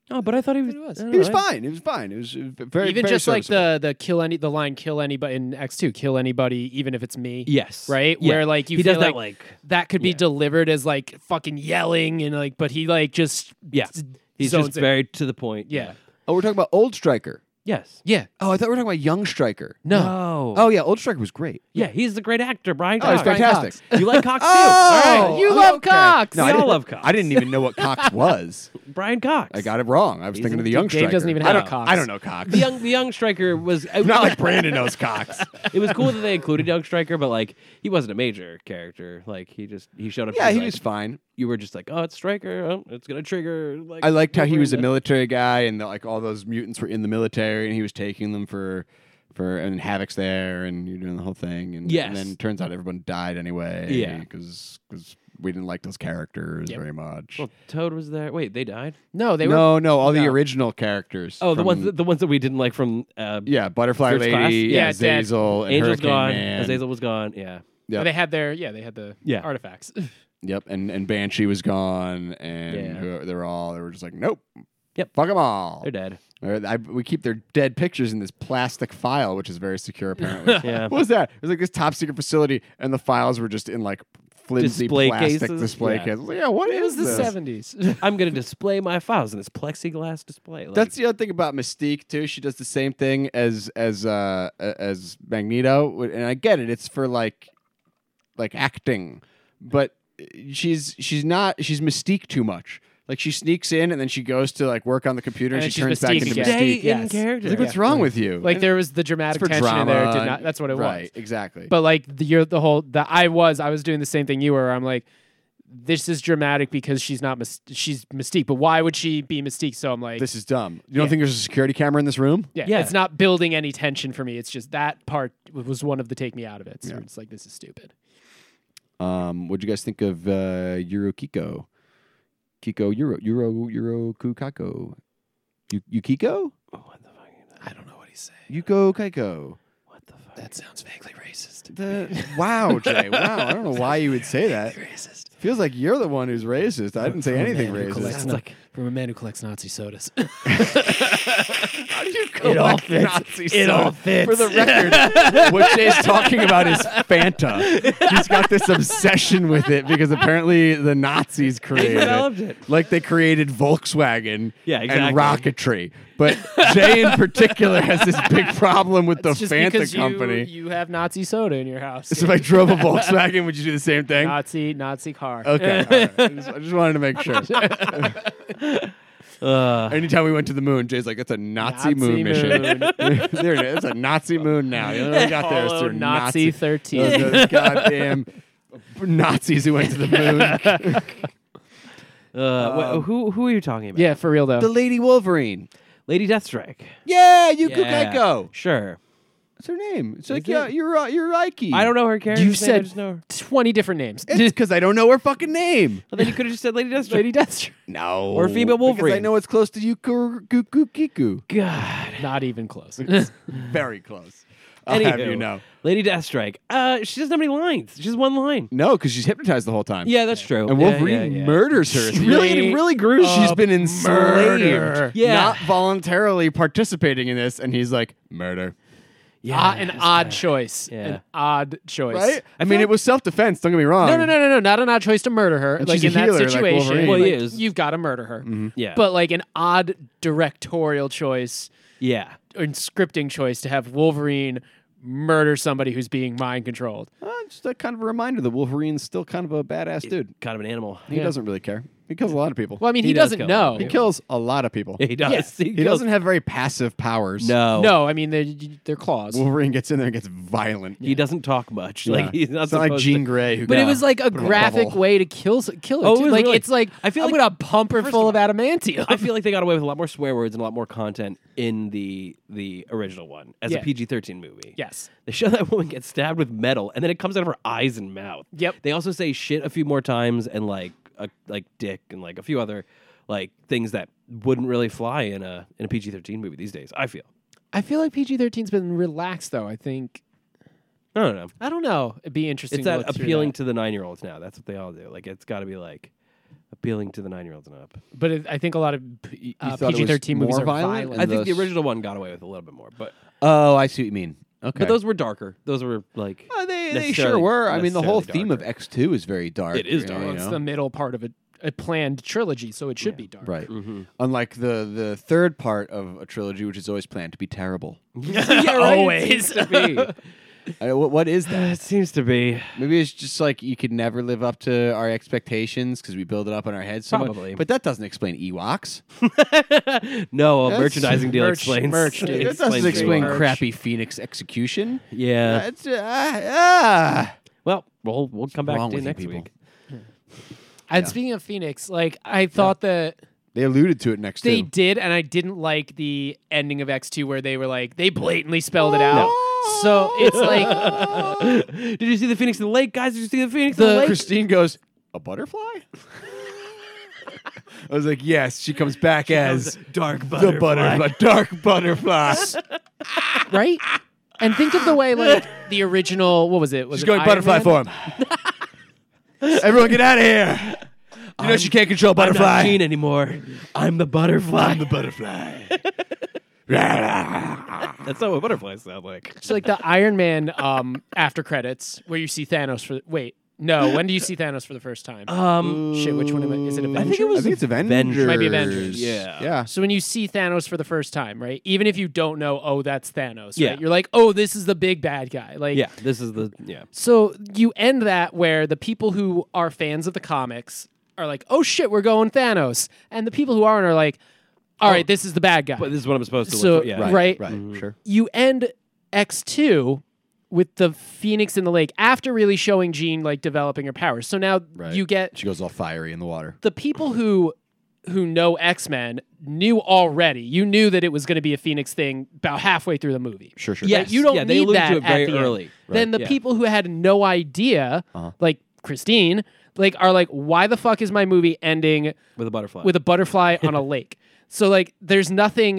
Oh, but I thought he was. He was. I don't He was know, fine. It was fine. It was very Even very just like serviceable. the line kill anybody in X2, kill anybody even if it's me. Yes. Right? Yeah. Where like you he feel does like that like. that could be yeah. delivered as like fucking yelling and like, but he like just Yeah. He's zones just it. very to the point. Yeah. Oh, we're talking about old Striker. Yes. Yeah. Oh, I thought we were talking about young Striker. No. Oh yeah, old Striker was great. Yeah, he's the great actor, Brian Oh, he's Cox. fantastic. You like Cox too? Oh, All right. You love okay. Cox. No, We I all didn't- love Cox. I didn't even know what Cox was. Brian Cox. I got it wrong. I was thinking of the young Dave Striker. doesn't even I have don't, Cox. I don't know Cox. The young striker was Not like Brandon knows Cox. It was cool that they included young striker, but like he wasn't a major character. Like he showed up. Yeah, he like, was fine. You were just like, oh, it's striker. Oh, it's gonna trigger. Like I liked how he was a Wolverine. military guy, and like all those mutants were in the military, and he was taking them for and Havoc's there, and you're doing the whole thing, and, Yes. and then it turns out everyone died anyway. Yeah. because we didn't like those characters Yep. very much. Well, Toad was there. Wait, they died. No, they were no, all the no. original characters. Oh, the from- ones that we didn't like from. yeah, Butterfly First Lady, Class? Yeah, dead. Azazel, and Angel's Hurricane gone. Man. Azazel was gone. Yeah. Yep. they had the Yeah. artifacts. Yep, and Banshee was gone, and Yeah. they were just like, nope. Yep. Fuck them all. They're dead. We keep their dead pictures in this plastic file, which is very secure, apparently. Yeah. What was that? It was like this top secret facility, and the files were just in like flimsy Display plastic cases? display Yeah. cases. Like, yeah, what It was is the this? 70s. I'm gonna display my files in this plexiglass display. Like, That's the other thing about Mystique too. She does the same thing as Magneto, and I get it. It's for like acting, but she's Mystique too much. Like she sneaks in and then she goes to like work on the computer and, And she then turns she's back Mystique into again. stay Mystique. in Yes. character. Like, what's wrong with you? Like And there was the dramatic it's for tension in there. drama Did not, and- that's what it right, was. exactly. But like I was doing the same thing you were. I'm like, this is dramatic because she's not she's Mystique, but why would she be Mystique? So I'm like, this is dumb. You don't Yeah. think there's a security camera in this room? yeah, Yeah. it's not building any tension for me. It's just that part was one of the take me out of it. So Yeah. it's like, this is stupid. What'd you guys think of Euro Kiko? Kiko Euro Kukako. Yukiko? Oh, what the fuck? I don't know what he's saying. Yuko Kaiko. What the fuck? That sounds vaguely racist. Wow, Jay. Wow. I don't know why you would say that. Racist. Feels like you're the one who's racist. I didn't say anything man who collects racist. It's like From a man who collects Nazi sodas. How do you It all collect fits. Nazi It all soda? fits. For the record, what Jay's talking about is Fanta. He's got this obsession with it because apparently the Nazis they created developed it. it. Like they created Volkswagen Yeah, and exactly. rocketry. But Jay in particular has this big problem with the It's just Fanta because company. you have Nazi soda in your house. So if I drove a Volkswagen, would you do the same thing? Nazi car. Okay. All right. I just wanted to make sure. Anytime we went to the moon, Jay's like, "That's a Nazi moon mission." There it is. It's a Nazi moon now. You know what we got there is Follow through Nazi 13. Those goddamn Nazis who went to the moon. Who are you talking about? Yeah, for real though. The Lady Wolverine. Lady Deathstrike. Yeah, Yuko Yeah. Kaiko. Sure. What's her name? It's Is like it? you're Ike. I don't know her character. You I said just know her. 20 different names. It's because I don't know her fucking name. Well, then you could have just said Lady Deathstrike. Lady Deathstrike. No. Or female Because I Wolverine. know it's close to Yuko Kiku. God. Not even close. Very close. I'll have Anywho, you know. Lady Deathstrike. She doesn't have any lines. She has one line. No, because she's hypnotized the whole time. Yeah, that's true. And Yeah, Wolverine yeah, yeah. murders her. It's Straight really gruesome. She's up been enslaved. murder. Yeah. Not voluntarily participating in this. And he's like, murder. Yeah, An that's odd bad. choice. Yeah. An odd choice. Right? I mean, it was self-defense. Don't get me wrong. No. Not an odd choice to murder her. And Like she's in a that healer, like situation, Wolverine. Well, he like, is. you've got to murder her. Yeah. But like an odd directorial choice yeah. and scripting choice to have Wolverine murder somebody who's being mind controlled. Just a kind of a reminder that Wolverine's still kind of a badass dude. Kind of an animal. He doesn't really care. He kills a lot of people. Well, I mean, He he, does doesn't kill know. them. He kills a lot of people. He does. Yes. He doesn't have very passive powers. No. No, I mean they're claws. Wolverine gets in there and gets violent. He doesn't talk much. Yeah. Like he's not It's not like supposed Jean to. Grey who But got it was like a put in graphic bubble. way to kill her. Oh, too. it was Like really- it's like I feel I'm like- gonna pump her first full of of adamantium. I feel like they got away with a lot more swear words and a lot more content in the original one as Yeah. a PG-13 movie. Yes. They show that woman get stabbed with metal, and then it comes out of her eyes and mouth. Yep. They also say shit a few more times, and like dick, and like a few other like things that wouldn't really fly in a PG-13 movie these days. I feel. I feel like PG-13's been relaxed though. I think I don't know. I don't know. It'd be interesting. It's to that look through appealing that. to the 9-year-olds now. That's what they all do. Like it's got to be like appealing to the 9-year-olds and up. But I think a lot of You thought it was PG-13 movies more are violent? violent. I think the those- original one got away with a little bit more, but Oh, I see what you mean. Okay. but those were darker. Those were like they necessarily- sure were. I mean, the whole necessarily theme of darker. X2 is very dark. It is you dark. know, It's you know? the middle part of a planned trilogy, so it should be dark. Right. Mm-hmm. Unlike the third part of a trilogy, which is always planned to be terrible. Always. What is It that? seems to be. Maybe it's just like you could never live up to our expectations because we build it up in our heads so Probably. much. But that doesn't explain Ewoks. No, a That's- merchandising deal merch- explains. merch, dude. That Explains doesn't the explain Ewoks. crappy Phoenix execution. Yeah. That's Well, we'll come back wrong to it with you next people? week. And Yeah. speaking of Phoenix, like I thought that They alluded to it next they to. did, and I didn't like the ending of X2 where they were like they blatantly spelled it out. So it's like Did you see the Phoenix in the lake, guys? Did you see the Phoenix in the The- lake? Christine goes, a butterfly? I was like, yes. She comes back as dark the butterfly, dark butterfly. right. And think of the way like the original. What was it? Was She's it going Iron butterfly Man? form. Everyone, get out of here! You know she can't control I'm butterfly. not Gene anymore. I'm the butterfly. I'm the butterfly. That's not what butterflies sound like. So like the Iron Man after credits where you see Thanos for no, when do you see Thanos for the first time? Shit, which one is it? Avengers? I think it was I think it's Avengers. Might be Avengers. Yeah. Yeah. So when you see Thanos for the first time, right? Even if you don't know, oh, that's Thanos, Yeah. right? You're like, oh, this is the big bad guy. Like, Yeah, this is the So you end that where the people who are fans of the comics are like, oh shit, we're going Thanos, and the people who aren't are like, all right, this is the bad guy. But this is what I'm supposed to So- look for. Yeah. Right. Sure. You end X2 with the Phoenix in the lake after really showing Jean like developing her powers. So now Right. you get She goes all fiery in the water. the people who know X-Men knew already. You knew that it was going to be a Phoenix thing about halfway through the movie. Sure, sure. Yes. You don't Yeah, they need alluded that to it very at the end. early. Then the Yeah. people who had no idea, Uh-huh. like Christine, like are like, why the fuck is my movie ending With a butterfly. with a butterfly on a lake? So like, there's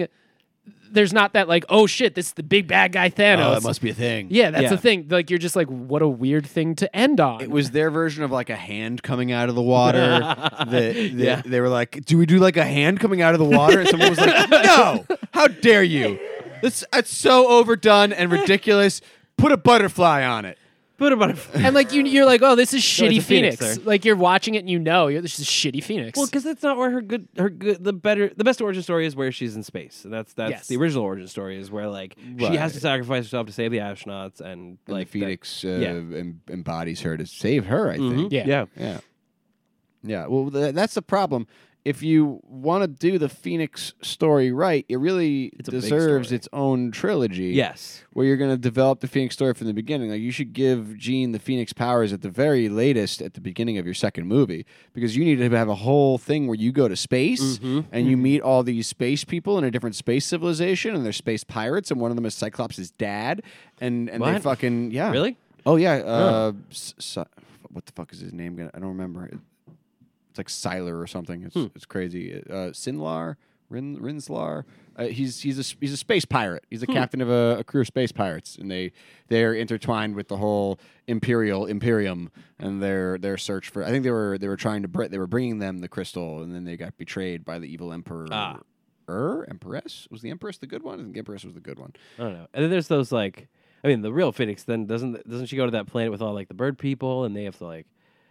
not that like, oh shit, this is the big bad guy Thanos. Oh, that must be a thing. Yeah, that's Yeah. the thing. Like, you're just like, what a weird thing to end on. It was their version of like a hand coming out of the water. Yeah. They were like, "Do we do like a hand coming out of the water?" And someone was like, "No! How dare you? It's so overdone and ridiculous. Put a butterfly on it." Put a butterfly. And like you're like, oh, this is it's shitty a Phoenix Phoenix. there. Like you're watching it and you know this is shitty Phoenix. Well, because that's not where the best origin story is where she's in space. And that's Yes. the original origin story is where like she has Right. to sacrifice herself to save the astronauts and And like the Phoenix yeah. embodies her to save her. I think. Yeah. yeah. Yeah. Yeah. Well, that's the problem. If you want to do the Phoenix story right, it really It's a big deserves story. its own trilogy. Yes. Where you're going to develop the Phoenix story from the beginning. Like you should give Jean the Phoenix powers at the very latest at the beginning of your second movie, because you need to have a whole thing where you go to space and you meet all these space people in a different space civilization, and they're space pirates, and one of them is Cyclops' dad, and they What? fucking Really? Oh yeah. What the fuck is his name? I don't remember. It's like Siler or something. It's crazy. Sinlar, Rinslar. He's a space pirate. He's a captain of a crew of space pirates, and they're intertwined with the whole Imperium and their search for. I think they were trying to they were bringing them the crystal, and then they got betrayed by the evil emperor. Empress? Was the Empress the good one? I think the Empress was the good one. I don't know. And then there's those like, I mean, the real Phoenix then doesn't she go to that planet with all like the bird people, and they have to like,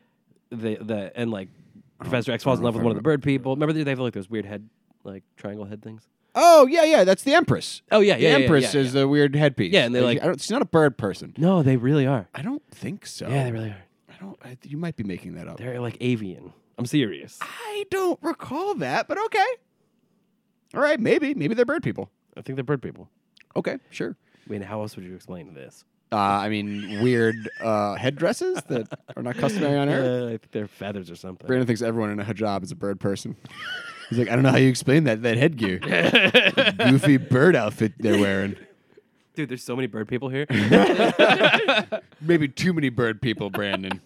and like Professor X falls in love with one of the bird people. Remember they have like those weird head, like triangle head things. Oh yeah, that's the Empress. Oh yeah, The yeah, Empress yeah, is the weird headpiece. Yeah, and they're like- she's not a bird person. No, they really are. I don't think so. Yeah, they really are. You might be making that up. They're like avian. I'm serious. I don't recall that, but okay. All right, maybe they're bird people. I think they're bird people. Okay, sure. I mean, how else would you explain this? I mean, weird headdresses that are not customary on Earth. I think they're feathers or something. Brandon thinks everyone in a hijab is a bird person. He's like, I don't know how you explain that headgear. Goofy bird outfit they're wearing. Dude, there's so many bird people here. Maybe too many bird people, Brandon.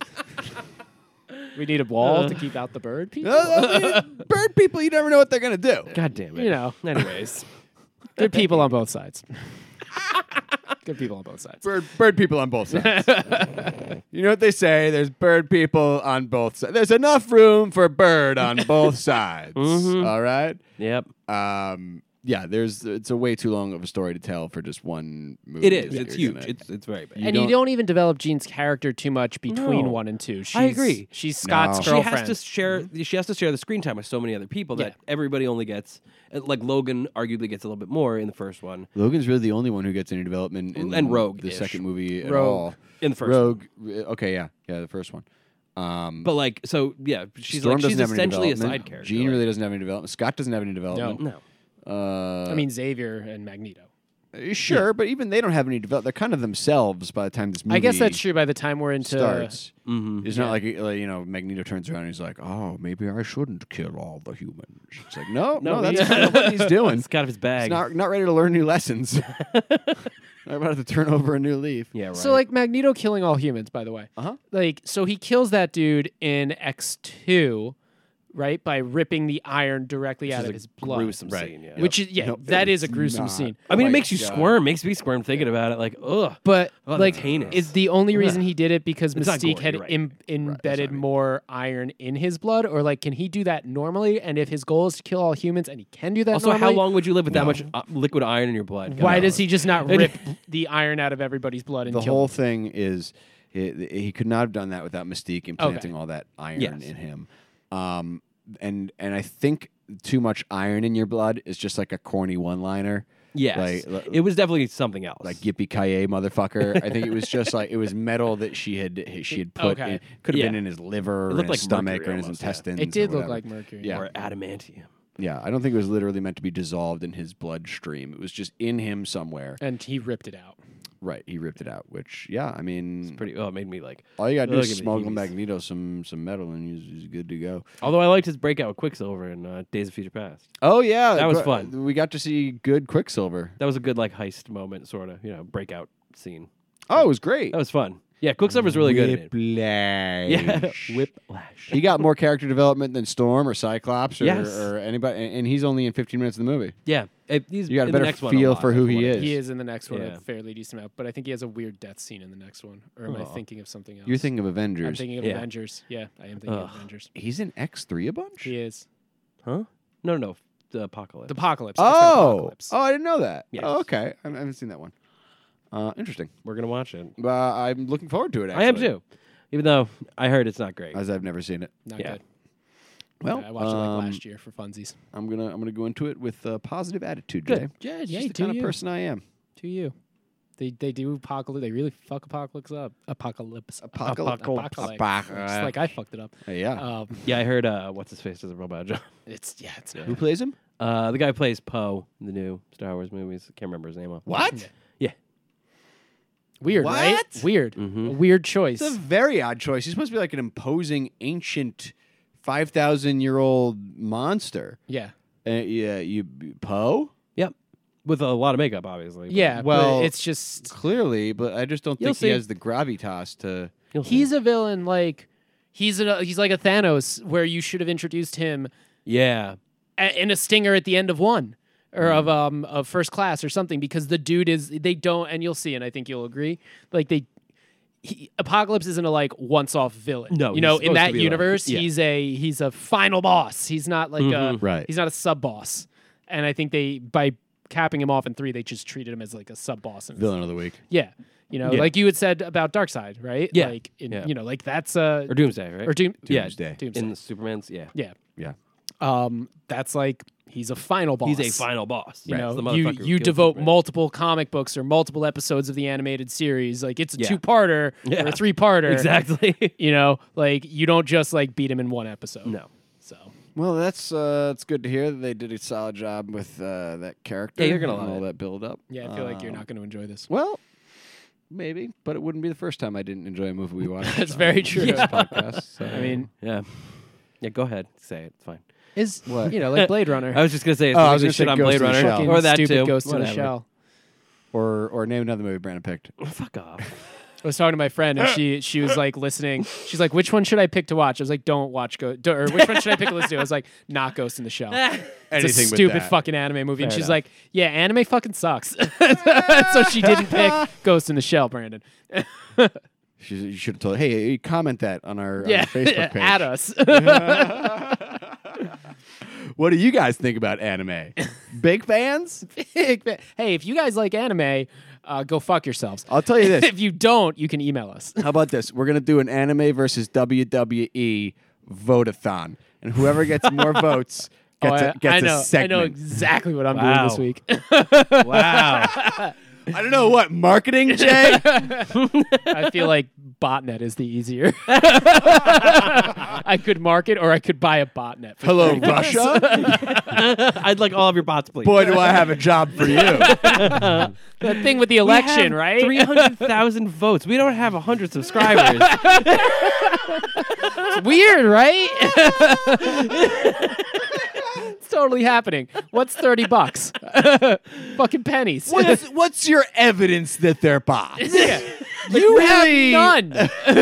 we need a wall to keep out the bird people. Bird people, you never know what they're going to do. God damn it. You know. Anyways. Good people on both sides. Good people on both sides. Bird people on both sides. You know what they say? There's bird people on both sides. There's enough room for bird on both sides. All right. Yep. Yeah. It's a way too long of a story to tell for just one movie. It is. that It's you're huge. gonna- It's very big. And you don't even develop Jean's character too much between No. 1 and 2. I agree. She's Scott's No. She girlfriend. has to share. She has to share the screen time with so many other people that Yeah. everybody only gets. Like Logan, arguably gets a little bit more in the first one. Logan's really the only one who gets any development in And the Rogue-ish. second movie at Rogue. all. In the first Rogue. Okay. Yeah. The first one. But like, so yeah, she's Storm like she's doesn't have any essentially a development. side character. Jean like- really doesn't have any development. Scott doesn't have any development. no. I mean, Xavier and Magneto. Sure, but even they don't have any development. They're kind of themselves by the time this movie I guess that's true by the time we're into... starts. Mm-hmm. It's not like Magneto turns around and he's like, "Oh, maybe I shouldn't kill all the humans." It's like, no, that's he's- kind of what he's doing. It's kind of his He's bag. not ready to learn new lessons. I'm about to turn over a new leaf. yeah, right. So, like, Magneto killing all humans, by the way. Uh-huh. Like, so he kills that dude in X2, right? By ripping the iron directly out Which of is his a blood. gruesome Right. scene. Yeah. Which is, No, that is a it's gruesome not. scene. I mean, Oh it my makes you God. squirm. Makes me squirm thinking about it. Like, ugh. But, Oh, like, that's heinous. is the only reason Ugh. he did it because It's not Mystique gory, had you're right. embedded what I mean. more iron in his blood? Or, like, can he do that normally? And if his goal is to kill all humans and he can do that Also, normally, how long would you live with that much liquid iron in your blood? why God does he knows. just not rip the iron out of everybody's blood and The kill whole them? thing is he could not have done that without Mystique implanting all that iron Yes. in him. And I think too much iron in your blood is just like a corny one-liner. Yes, Like- it was definitely something else. Like yippee ki motherfucker. I think it was just like it was metal that she had put Okay. in. Could have Yeah. been in his liver, It or looked in like his stomach, mercury or in his almost, yeah. intestines. It did or look whatever. like mercury. Yeah. or adamantium. Yeah, I don't think it was literally meant to be dissolved in his bloodstream. It was just in him somewhere. And he ripped it out. Right, he ripped it out. Which, yeah, I mean, Pretty. Oh, it made me like. all you gotta do Ugh, is give me smuggle heebies. Magneto some metal, and he's good to go. Although I liked his breakout with Quicksilver in Days of Future Past. Oh yeah, That was fun. We got to see good Quicksilver. That was a good like heist moment, sort of. Breakout scene. Oh, it was great. That was fun. Yeah, Quicksilver's really good in it. Whiplash. Yeah, Whiplash. He got more character development than Storm or Cyclops or, Yes. or anybody, and he's only in 15 minutes of the movie. Yeah, he's You got a in better the next one feel a lot, for who from he what I is. heard. He is in the next one Yeah. a fairly decent amount, but I think he has a weird death scene in the next one. Or am I Aw. thinking of something else? You're thinking of I'm Avengers. thinking of Yeah. Avengers. Yeah, I am thinking of Ugh. Avengers. He's in X3 a bunch. He is. Huh? No. The Apocalypse. The Apocalypse. X-Men Oh, Apocalypse. I didn't know that. Yes. Oh, okay. I haven't seen that one. Interesting. We're gonna watch it. I'm looking forward to it. I am actually, too. Even though I heard it's not great. as I've never seen it. Not yeah. good. Well, Yeah, I watched it like last year for funsies. I'm gonna go into it with a positive attitude, Good. Jay. Yeah, It's yeah, just the to kind you. of person I am. To you. They do Apocalypse. They really fuck Apocalypse up. Apocalypse. Apocalypse. Just like I fucked it up. Yeah. Yeah, I heard what's his face does a robot job. It's Who plays him? The guy who plays Poe in the new Star Wars movies. I can't remember his name. What? Yeah. weird, right? What? Weird. Mhm. A weird choice. It's a very odd choice. He's supposed to be like an imposing, ancient, 5,000-year-old monster. Yeah. You Poe? Yep. With a lot of makeup, obviously. but Yeah. Well, but it's just Clearly, but I just don't You'll think he see. has the gravitas to. you'll see. he's a villain. Like he's like a Thanos, where you should have introduced him Yeah. in a stinger at the end of one or of First Class or something, because the dude is they don't, and you'll see, and I think you'll agree. Like Apocalypse isn't a like once off villain. No, you know, he's in supposed to that be, like- universe, yeah. he's a final boss. He's not like a Right. he's not a sub boss. And I think by capping him off in 3, they just treated him as like a sub boss. Villain of the week. Yeah. You know, Yeah. like you had said about Darkseid, right? Yeah. Like, Yeah. you know, like that's a Or Doomsday, right? or Doom, yeah. Doomsday. Doomsday. In the Superman's, yeah. Yeah. Yeah. That's like he's a final boss. He's a final boss. You It's the know, you motherfucker who you killed devote Superman. multiple comic books or multiple episodes of the animated series. Like it's a Yeah. 2-parter or Yeah. a 3-parter. Exactly. You know, like you don't just like beat him in one episode. No. So Well, that's it's good to hear that they did a solid job with that character. Yeah, you're gonna and love all it. that build up. yeah, I feel like you're not going to enjoy this. Well, maybe, but it wouldn't be the first time I didn't enjoy a movie we watched. That's on very true. this podcast. So. I mean, Yeah. Yeah, go ahead. Say it. It's fine. is What? you know like Blade Runner. I was just going to say, it's Oh, I was the gonna say shit on Ghost Blade in the Runner. Shell. Fucking Or that stupid too. Ghost in the Whatever. Shell. or name another movie Brandon picked. Fuck off. I was talking to my friend, and she was like listening. She's like, "Which one should I pick to watch?" I was like, "Don't watch or which one should I pick to listen to?" I was like, "Not Ghost in the Shell." It's Anything a but stupid that. fucking anime movie. And Fair she's enough. like, "Yeah, anime fucking sucks." So she didn't pick Ghost in the Shell, Brandon. You should have told. Hey, comment that on our Yeah, Facebook page. at us. What do you guys think about anime? Big fans? Hey, if you guys like anime, go fuck yourselves. I'll tell you this. If you don't, you can email us. How about this? We're gonna do an anime versus WWE vote-a-thon, and whoever gets more votes gets I a know. segment. I know exactly what I'm Wow. doing this week. Wow. I don't know what marketing, Jay. I feel like botnet is the easier. I could market, or I could buy a botnet. For Hello, 30 Russia. I'd like all of your bots, please. Boy, do I have a job for you. That thing with the election, right? 300,000 votes. We don't have 100 subscribers. It's weird, right? It's totally happening. What's $30? Fucking pennies. What's your evidence that they're bots? Yeah. You have really- none.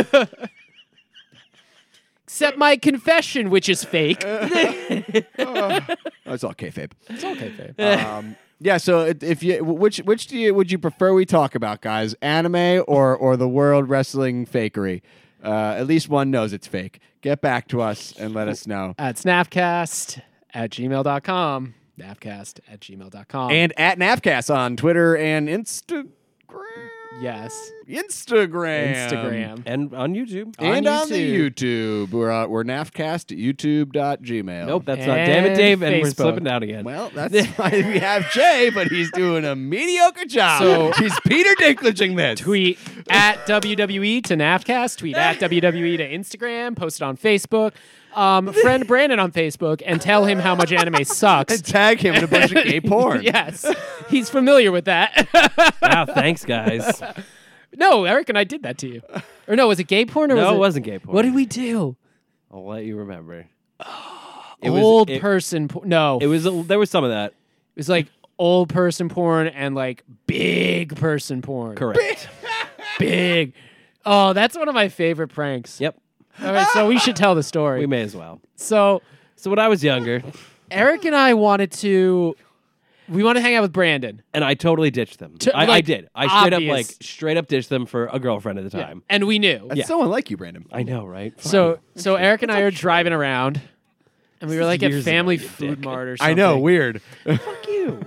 Except my confession, which is fake. It's all kayfabe. It's okay, babe. Yeah. So if you which would you prefer we talk about, guys? Anime or the world wrestling fakery? At least one knows it's fake. Get back to us and let us know. At snapcast@gmail.com. Napcast@gmail.com. And at Navcast on Twitter and Instagram. yes. Instagram. And on YouTube. And on the YouTube. YouTube. We're Navcast at youtube.gmail. Nope, that's not. Damn it, And Dave. And we're Facebook. slipping down again. Well, that's why we have Jay, but he's doing a mediocre job. So- he's Peter Dinklaging this. Tweet at WWE to Navcast. Tweet at WWE to Instagram. Post it on Facebook. Friend Brandon on Facebook and tell him how much anime sucks. And tag him in a bunch of gay porn. Yes. He's familiar with that. Wow, thanks, guys. No, Eric and I did that to you. Or no, was it gay porn or was No, it? it wasn't gay porn. What did we do? I'll let you remember. Old it- person porn. No. It was. There was some of that. It was like old person porn and like big person porn. Correct. Big. Oh, that's one of my favorite pranks. Yep. All right, so we should tell the story. We may as well. So So when I was younger, Eric and I wanted to hang out with Brandon. and I totally ditched them. I like, did. I obvious. straight up ditched them for a girlfriend at the time. And we knew. That's so unlike you, Brandon. I know, right? So Eric and I are driving around and we were like at Years Family ago, you Food dick. Mart or something. I know, weird. Fuck you.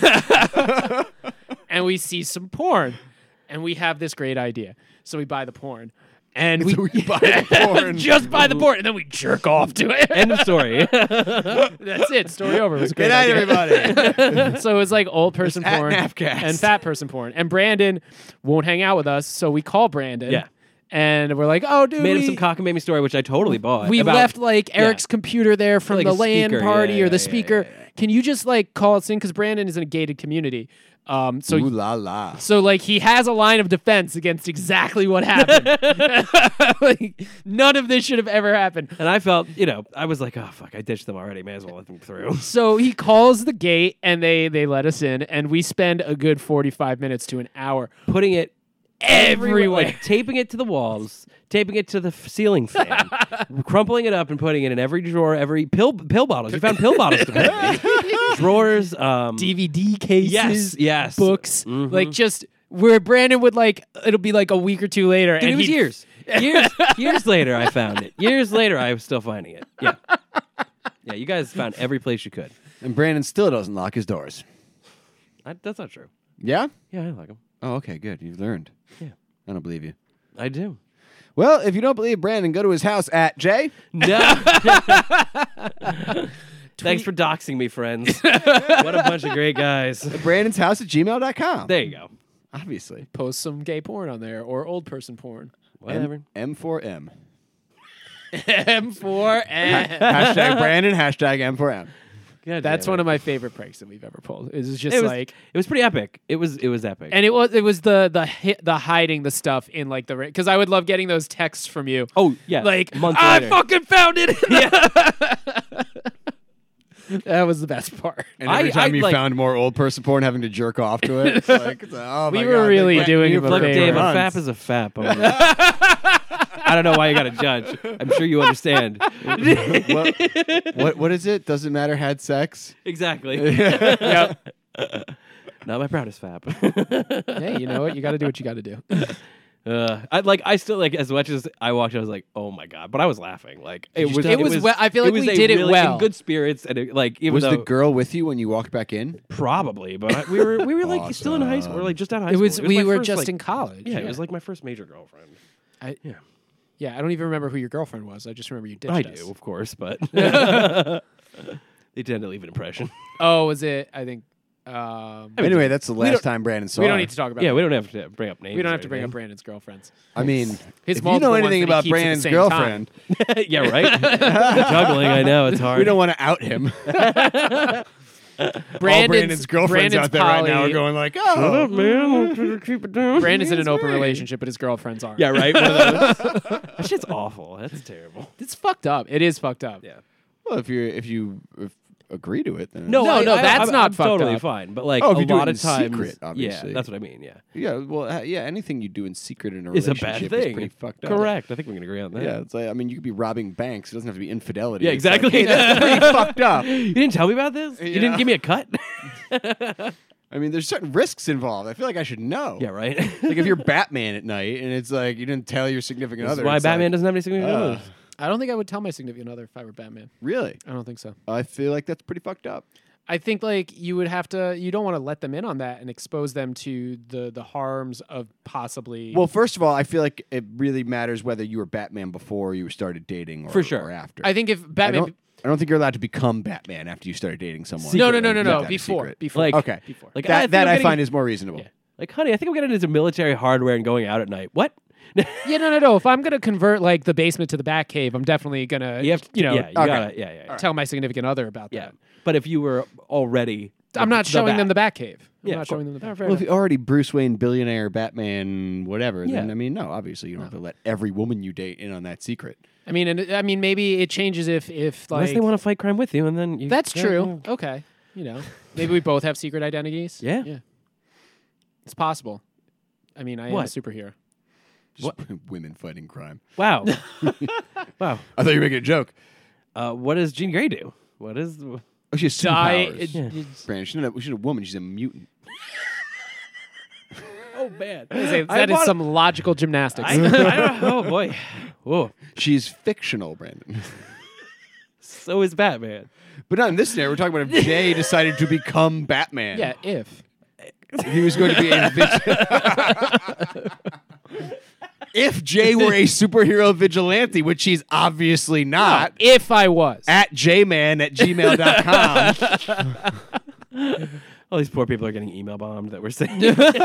And we see some porn. And we have this great idea. So we buy the porn. And we So we buy the porn. just buy the porn and then we jerk off to it. End of story. That's it. Story over. It was a great Good night, idea. everybody. So it was like old person At porn Napcast. and fat person porn. And Brandon won't hang out with us, so we call Brandon. Yeah. And we're like, oh, dude, Made him we, some cockamamie story, which I totally bought. we about- left like Eric's computer there from Like the a LAN speaker. party Yeah, or the yeah, speaker. Can you just like call us in? Because Brandon is in a gated community. So Ooh la la. so like he has a line of defense against exactly what happened. Like none of this should have ever happened. And I felt, I was like, oh, fuck, I ditched them already. May as well let them through. So he calls the gate and they let us in and we spend a good 45 minutes to an hour Putting it everywhere. like, taping it to the walls, taping it to the ceiling fan, crumpling it up and putting it in every drawer, every pill bottles. We found pill bottles to put it in. Drawers, DVD cases, yes, books, Mhm. like just where Brandon would like it'll be like a week or two later, Dude, and it was he'd- years later I found it. Years later I was still finding it. Yeah, yeah. You guys found every place you could. And Brandon still doesn't lock his doors. That's not true. Yeah? Yeah, I like them. Oh, okay, good. You've learned. Yeah. I don't believe you. I do. Well, if you don't believe Brandon, go to his house at Jay. No. Thanks for doxing me, friends. What a bunch of great guys. Brandon's house at gmail.com. There you go. Obviously. post some gay porn on there or old person porn. Whatever. M4M. M4M. Hashtag Brandon, hashtag M4M. That's one of my favorite pranks that we've ever pulled. It was just It was, like, it was pretty epic. It was epic. and it was the hiding the stuff in like the because I would love getting those texts from you. oh yeah, Like months I later. fucking found it. That was the best part. And every I- time I, you like- found more old person porn, having to jerk off to it. It's like, oh my We God, were really like, doing you him a Look, fucking favor. Dave, a runs. fap is a fap. I don't know why you got to judge. I'm sure you understand. What is it? Doesn't matter. Had sex. Exactly. Yep. Not my proudest fap. Hey, you know what? You got to do what you got to do. I still like as much as I watched, I was like, oh my God, but I was laughing. Like it was. It was well- I feel like we a did it really well. in good spirits, and it, like even Was though the girl with you when you walked back in? probably, but we were like still in high school. We were like just out of high It school. was we my were first, just like- in college. Yeah, it was like my first major girlfriend. Yeah, I don't even remember who your girlfriend was. I just remember you ditched I us. do, of course, but they tend to leave an impression. Oh, was it? I think. Anyway, that's the last don't- time Brandon saw we don't her. need to talk about. Yeah, that. we don't have to bring up names. We don't or have to bring up anything. Brandon's girlfriends. I mean, His if you know multiple ones anything that he about keeps at the Brandon's same girlfriend, Yeah, right. Juggling, I know it's hard. we don't want to out him. All Brandon's girlfriends out there right now are going like, oh, man. Keep it down. Brandon's in an open relationship, but his girlfriends aren't. Yeah, right. One of those. That shit's awful. That's terrible. It's fucked up. It is fucked up. Yeah. well, if you agree to it, then No, that's not I'm fucked totally up. fine. But like Oh, if a you do lot it of in times, secret, obviously. yeah, that's what I mean. Yeah, yeah, well, yeah, anything you do in secret in a it's a relationship bad is thing. pretty fucked up. Correct. I think we can agree on that. Yeah, it's like I mean, you could be robbing banks. It doesn't have to be infidelity. Yeah, It's like, exactly. hey, that's pretty fucked up. You didn't tell me about this. You Yeah. didn't give me a cut. I mean, there's certain risks involved. I feel like I should know. Yeah, right. Like if you're Batman at night and it's like you didn't tell your significant This is other. why it's Batman like, doesn't have any significant others. I don't think I would tell my significant other if I were Batman. Really? I don't think so. I feel like that's pretty fucked up. I think like you would have to. You don't want to let them in on that and expose them to the harms of possibly. Well, first of all, I feel like it really matters whether you were Batman before you started dating or, For sure. or after. I think if I Batman. don't think you're allowed to become Batman after you started dating someone. No. You have to have a Before. secret. Before. Like- Okay. Before. Like That think that I'm I getting- find is more reasonable. Yeah. Like, honey, I think I'm getting into military hardware and going out at night. What? Yeah, no. If I'm gonna convert like the basement to the Batcave, I'm definitely gonna. You have to, you know, yeah, you okay. gotta, yeah. tell my significant other about Yeah. that. But if you were already, I'm not showing them the Bat. Batcave. I'm Yeah, not of course. showing them the Batcave. Well, if you're already Bruce Wayne, billionaire, Batman, whatever, then Yeah. I mean, no, obviously you don't have to let every woman you date in on that secret. I mean, maybe it changes if Unless like they want to fight crime with you, and then you, that's yeah, true. Okay, maybe we both have secret identities. Yeah. It's possible. I mean, I am a What? superhero. Just women fighting crime. Wow, wow. I thought you were making a joke. What does Jean Grey do? What is? Oh, she has Die. superpowers. Brandon, she's a woman. She's a mutant. Oh man, That is some logical gymnastics. I don't know. Oh boy. Whoa. She's fictional, Brandon. So is Batman. But not in this scenario. We're talking about if Jay decided to become Batman. Yeah, if He was going to be a if Jay were a superhero vigilante, which he's obviously not, if I was. at jman@gmail.com. All these poor people are getting email bombed that we're saying.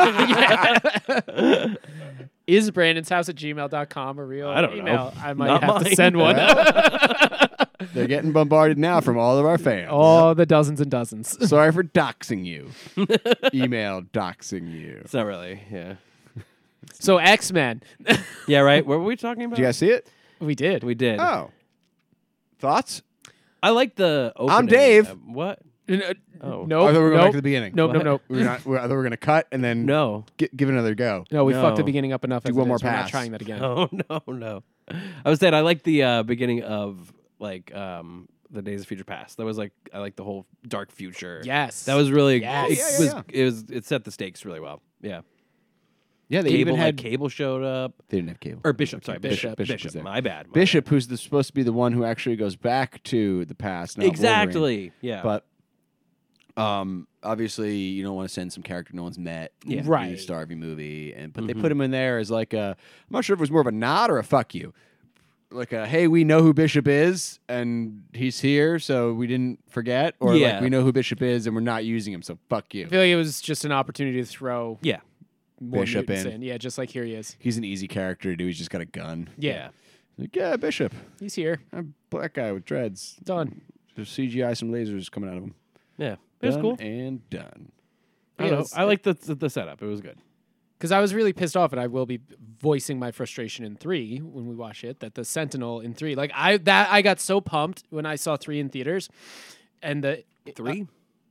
Is Brandon's house at gmail.com a real I don't know. email? I might Not have to mine. send one. They're getting bombarded now from all of our fans. Oh, the dozens and dozens. Sorry for doxing you. Email doxing you. It's not really. Yeah. So X-Men. Yeah. Right. What were we talking about? Did you guys see it? We did. We did. Oh. Thoughts? I like the. Opening. I'm Dave. What? Oh. No. I thought we were going back to the beginning. No. What? No. I thought we were going to cut and then No. give it another go. No, we fucked the No. beginning up enough. Do as one it more is. We're not pass. trying that again. Oh no. I was saying I like the beginning of like the Days of Future Past. That was like I like the whole dark future. Yes. That was really. Yes. It set the stakes really well. Yeah. Yeah, they Cable even had. Cable showed up. They didn't have cable. Or Bishop. Sorry, Bishop. Bishop. was there. My bad. my Bishop, who's supposed to be the one who actually goes back to the past. bad. Not Exactly. Wolverine. Yeah. But obviously, you don't want to send some character no one's met. Yeah. in Right. the star of your movie, but they Mhm. put him in there as like a. I'm not sure if it was more of a nod or a fuck you. Like a hey, we know who Bishop is and he's here, so we didn't forget, or Yeah. like we know who Bishop is and we're not using him, so fuck you. I feel like it was just an opportunity to throw yeah. more Bishop mutants in. Yeah, just like here he is. He's an easy character to do. He's just got a gun. Yeah. Like yeah, Bishop, He's here. a black guy with dreads. Done. There's CGI, some lasers coming out of him. Yeah. It was Done cool. and done. I don't know. Yes. I like the setup. It was good. Because I was really pissed off, and I will be voicing my frustration in 3 when we watch it. That the Sentinel in 3, like I got so pumped when I saw 3 in theaters, and the 3?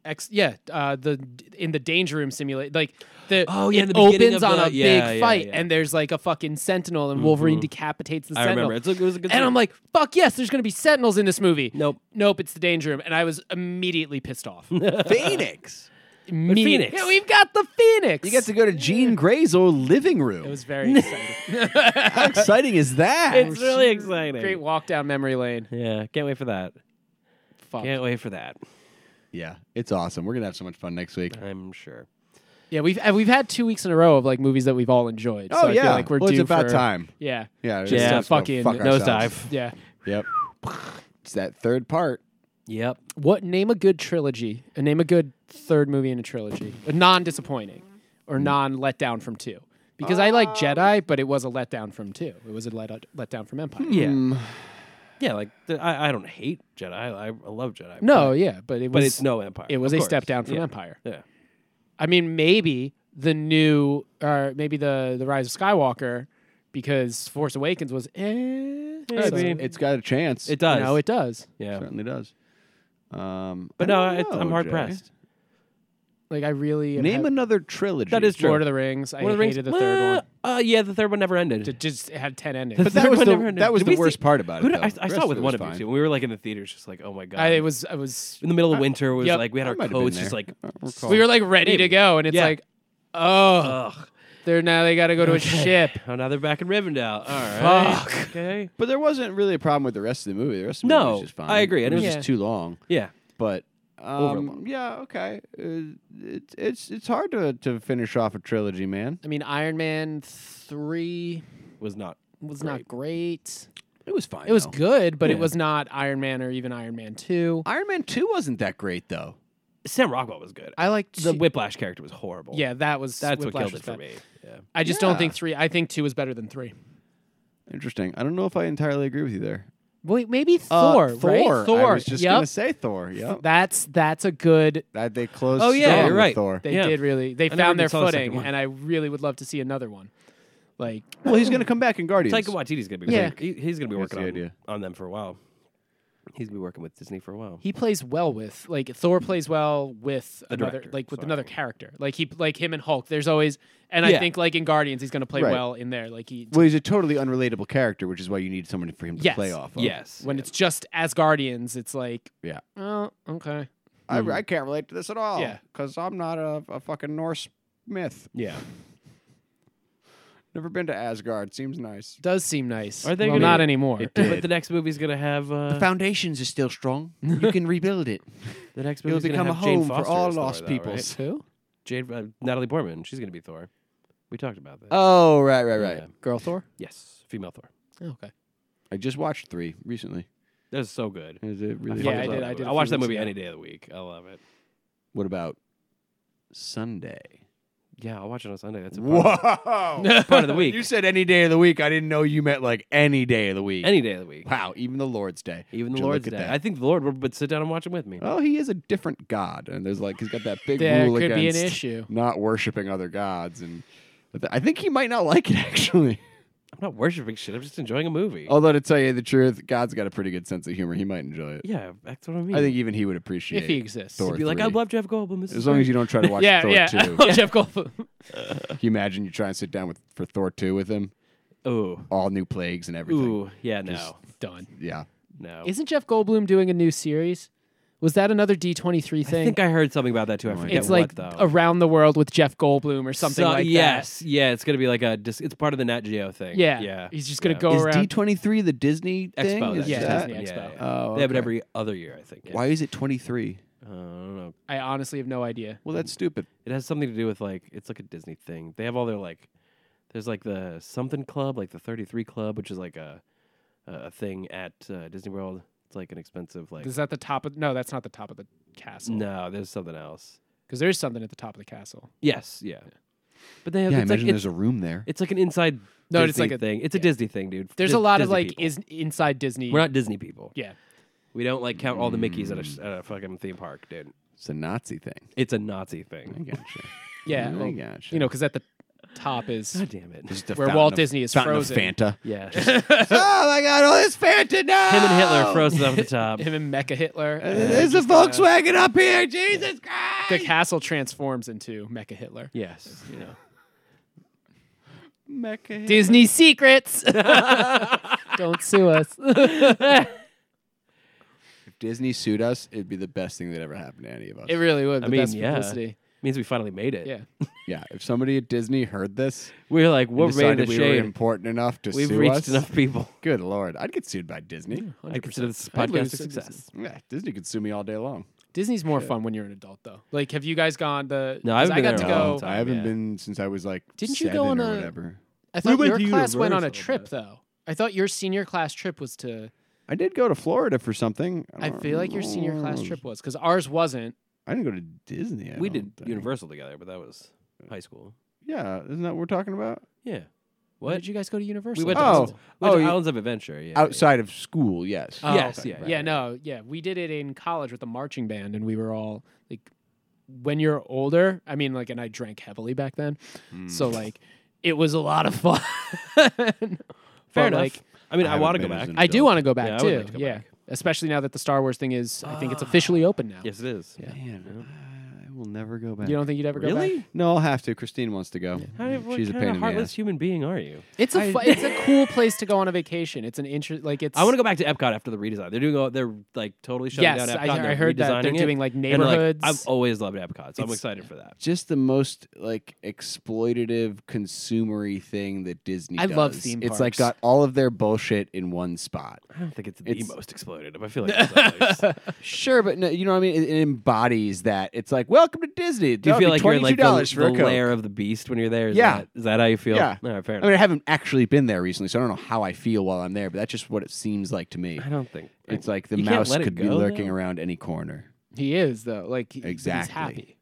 the in the danger room simulate like the Oh, yeah, it in the beginning opens of on the- a yeah, big yeah, fight yeah. and there's like a fucking sentinel and Wolverine decapitates the I sentinel. remember. It was a good And scene. I'm like, fuck yes, there's gonna be sentinels in this movie. Nope. It's the danger room, and I was immediately pissed off. Phoenix. Immediately. Phoenix. Yeah, we've got the Phoenix. You get to go to Jean Grey's old living room. It was very exciting. How exciting is that? It's really exciting. Great walk down memory lane. Yeah, can't wait for that. Fuck. Can't wait for that. Yeah, it's awesome. We're gonna have so much fun next week. I'm sure. Yeah, we've had 2 weeks in a row of like movies that we've all enjoyed. Oh so I yeah, feel like we're well, due it's about for, time. Yeah. Yeah, Just Yeah. a fucking fuck ourselves. Nosedive. Yeah. Yep. It's that third part. Yep. Name a good trilogy. Name a good third movie in a trilogy. A non-disappointing or non-letdown from 2. Because I like Jedi, but it was a letdown from 2. It was a letdown from Empire. Yeah. Yeah, like I don't hate Jedi. I love Jedi. No, yeah, but it was but it's no Empire. it was of a course. step down from Yeah. Empire. Yeah. I mean, maybe the new, or maybe the Rise of Skywalker, because Force Awakens was, Maybe. It's got a chance. It does. No, it does. Yeah. certainly does. But I no, don't know, I'm hard Jay. pressed. Like I really Name another trilogy. That is true. Lord of the Rings. I Lord of the Rings- hated the third one. Yeah, the third one never ended. It had 10 endings. But that third was one the never ended. that was Did the we see- worst part about Who it. did, though. I The saw rest it with of one was of you fine. too. We were like in the theaters, just like, oh my god. I was in the middle of winter. Was Yep. like we had I our might have been coats, just there. like we were like ready to Maybe. go, and it's Yeah. like, oh, ugh. now they got to go to a ship. Oh, now they're back in Rivendell. All right. Fuck. Okay. But there wasn't really a problem with the rest of the movie. The rest of the movie No, was just fine. I agree. And It was Yeah. just too long. Yeah. But Overlong. yeah, okay. It's hard to finish off a trilogy, man. I mean, Iron Man 3 Was not. was not great. It was fine. It was though. good, but it Yeah. was not Iron Man or even Iron Man 2. Iron Man 2 wasn't that great though. Sam Rockwell was good. I liked The Whiplash character was horrible. Yeah, that's what Whiplash killed was it for bad. me. Yeah. I just don't Yeah. think 3. I think 2 is better than 3. Interesting. I don't know if I entirely agree with you there. Wait, maybe Thor, right? Thor. I was just Yep. gonna say Thor. Yep. That's a good. That they closed. Oh, yeah, strong you're with right. Thor. They Yeah. did really. They never found even their saw the second footing, one. and I really would love to see another one. Like, Well, he's gonna come back in Guardians. Taika Waititi's gonna be. Yeah. He's gonna be That's working the idea. on them for a while. He's gonna be working with Disney for a while. he plays well with Thor plays well with The another director, with sorry. another character. Like him and Hulk. There's always, and I Yeah. think like in Guardians he's going to play Right. well in there. Like he Well, he's a totally unrelatable character, which is why you need someone for him to Yes. play off of. Yes. when it's just as Guardians, it's like, Yeah. oh, okay. I can't relate to this at all. Yeah. Because I'm not a fucking Norse myth. Yeah. Never been to Asgard. Seems nice. Does seem nice. Are they well, gonna- not anymore. It But did. the next movie's gonna have. foundations are still strong. You can rebuild it. The next It'll movie's become gonna a have Jane home for Foster all as Thor, lost though, peoples. right? Who? Natalie Portman. She's gonna be Thor. We talked about that. Oh, right. Yeah. Girl Thor? Yes, female Thor. Oh, okay. I just watched 3 recently. That was so good. Is it really? Yeah, fucking I love did- that I movie. did a I watch few that weeks movie ago. any day of the week. I love it. What about Sunday? Yeah, I'll watch it on Sunday. That's a part, Whoa! part of the week. You said any day of the week. I didn't know you meant like any day of the week. Any day of the week. Wow, even the Lord's Day. Even Would the you Lord's look at Day. that? I think the Lord would sit down and watch it with me. Well, he is a different God, and there's like he's got that big There rule could be an against issue. not worshiping other gods, and I think he might not like it actually. I'm not worshiping shit. I'm just enjoying a movie. Although to tell you the truth, God's got a pretty good sense of humor. He might enjoy it. Yeah, that's what I mean. I think even he would appreciate If he exists. Thor He'd be like, 3. I love Jeff Goldblum. This is As long great. as you don't try to watch yeah, Thor yeah. 2. I love Jeff Goldblum. Can you imagine you try and sit down for Thor 2 with him? Ooh, All new plagues and everything. ooh, yeah, no, Just- Done. Yeah. no. Isn't Jeff Goldblum doing a new series? Was that another D23 I thing? think I heard something about that too. I forget it's what like though. Around the World with Jeff Goldblum or something like yes, yeah, it's gonna be like it's part of the Nat Geo thing. that. Yeah. yeah. He's just going to Yeah. go Is around. D23 the Disney thing? Expo. Is Yeah, that? Disney Expo. Oh, They have it okay. every other year, I think. Yeah. Why is it 23? I don't know. I honestly have no idea. Well, that's stupid. It has something to do with it's like a Disney thing. They have all their there's like the something club, like the 33 Club, which is like a thing at Disney World. It's like an expensive Is that the top of... No, that's not the top of the castle. No, there's something else. Because there's something at the top of the castle. Yes, yeah. But they have Yeah, I it's like imagine there's a room there. it's like an inside No, Disney it's like a thing. It's a yeah. Disney thing, dude. There's a lot of Disney like people. inside Disney. We're not Disney people. Yeah. We don't count all the Mickeys at a fucking theme park, dude. It's a Nazi thing. It's a Nazi I thing. gotcha. Yeah. I well, gotcha. you know, because at the top is God damn it. Just a where fountain Walt of- Disney is fountain of frozen. Fanta. Yeah. Just Oh my God! All this Fanta now. him and Hitler frozen up at the top. him and Mecha Hitler. There's a Just kinda- Volkswagen up here. Jesus Christ! The castle transforms into Mecha Hitler. Yes. You know. Mecha Disney secrets. Don't sue us. If Disney sued us, it'd be the best thing that ever happened to any of us. It really would. I The mean, best yeah. publicity. Means we finally made it. Yeah. Yeah, if somebody at Disney heard this, We were like, and we're made decided the we were shade. important enough to We've sue reached us, enough people. good Lord, I'd get sued by Disney. I consider this I'd podcast a lose to success. Yeah, Disney could sue me all day long. Disney's more fun when you're an adult, though. Like, have you guys gone the? No, I 'cause haven't been got there to in a go. long time. I haven't yeah. been since I was like Didn't you 7 go on or a- whatever. I thought went your to class went on a Universal, trip, but- though. I thought your senior class trip was to. I did go to Florida for something. I feel like your senior class know. trip was because ours wasn't. I didn't go to Disney. I We don't did think. Universal together, but that was high school. Yeah, isn't that what we're talking about? Yeah. When What? did you guys go to Universal? We went to, Oh. Islands- we went to you- Islands of Adventure. Yeah. Outside of school, yes. Oh, Yes, okay. yeah, yeah, right. no, yeah. We did it in college with the marching band, and we were all like, when you're older, I mean, like, and I drank heavily back then, so like, it was a lot of fun. Fair But, enough. Like, I mean, I haven't want to go been back. as an I do adult. want to go back Yeah, I too. would like to go yeah, back. especially now that the Star Wars thing is, I think it's officially open now. Yes, it is. Yeah. Man, I will never go back. You don't think you'd ever go back? Really? No, I'll have to. Christine wants to go. What She's a kind pain of in the heartless ass. human being are you? It's it's a cool place to go on a vacation. It's an like it's. I want to go back to Epcot after the redesign. They're like totally shutting Yes, down Epcot. and I they're heard that they're redesigning it. doing like And, neighborhoods. I've always loved Epcot, so I'm It's- excited for that. Just the most like exploitative, consumery thing that Disney I does. love theme It's like parks. got all of their bullshit in one spot. I don't think it's the It's- most exploitative. I feel like it's others. Sure, but no, you know what I mean? It embodies that. It's like, welcome to Disney. Do you feel like you're in like the, $22 for a the Coke. lair of the beast when you're there? Yeah. Is that how you feel? Yeah. All right, fair I enough. mean, I haven't actually been there recently, so I don't know how I feel while I'm there, but that's just what it seems like to me. I don't think It's like the You can't mouse let it could be go, lurking though. around any corner. he is though. Like he's Exactly. happy.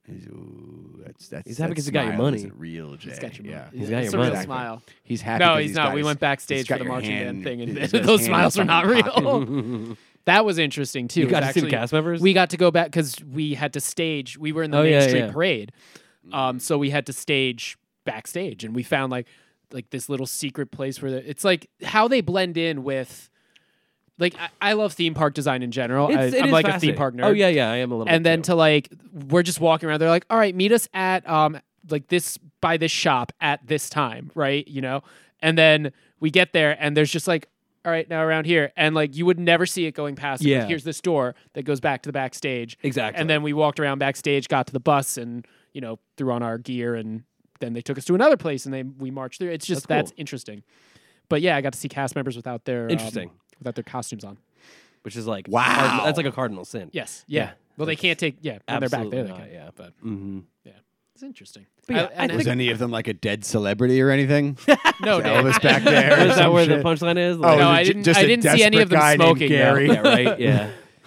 Ooh, that's He's happy that 'cause he got your smile money. isn't real, Jay. He's got your yeah. He's got It's your a real money. smile. He's happy. No, 'cause he's not. got We his- went backstage he's for got the your marching hand- band thing, and he's got his those hand smiles in are not someone's real. pocket. That was interesting too. you It got was to see the actually- cast members. We got to go back because we had to stage. We were in the Oh, Main yeah, Street yeah. Parade, so we had to stage backstage, and we found like this little secret place where it's like how they blend in with. Like I love theme park design in general. It I'm is like a theme fascinating. park nerd. Oh yeah, I am a little. And bit then too. to like we're just walking around. They're like, all right, meet us at like this by this shop at this time, right? You know, and then we get there and there's just like, all right, now around here, and like you would never see it going past. Yeah. Like, here's this door that goes back to the backstage. Exactly. And then we walked around backstage, got to the bus, and threw on our gear, and then they took us to another place, and we marched through. It's just That's cool. that's interesting. But yeah, I got to see cast members without their Interesting. without their costumes on. which is like Wow. that's like a cardinal sin. Yes, yeah. Yeah. Well, they can't take when they're back Absolutely there. They not, can, yeah. but Mm-hmm. it's interesting. But yeah, I and Was think- any of them like a dead celebrity or anything? no, Is Dan. Elvis back there? or Is that some where shit? the punchline is? Oh, Like, No, was I it didn't- Just I a didn't see any of them desperate guy named smoking, no. Gary. yeah, right. Yeah.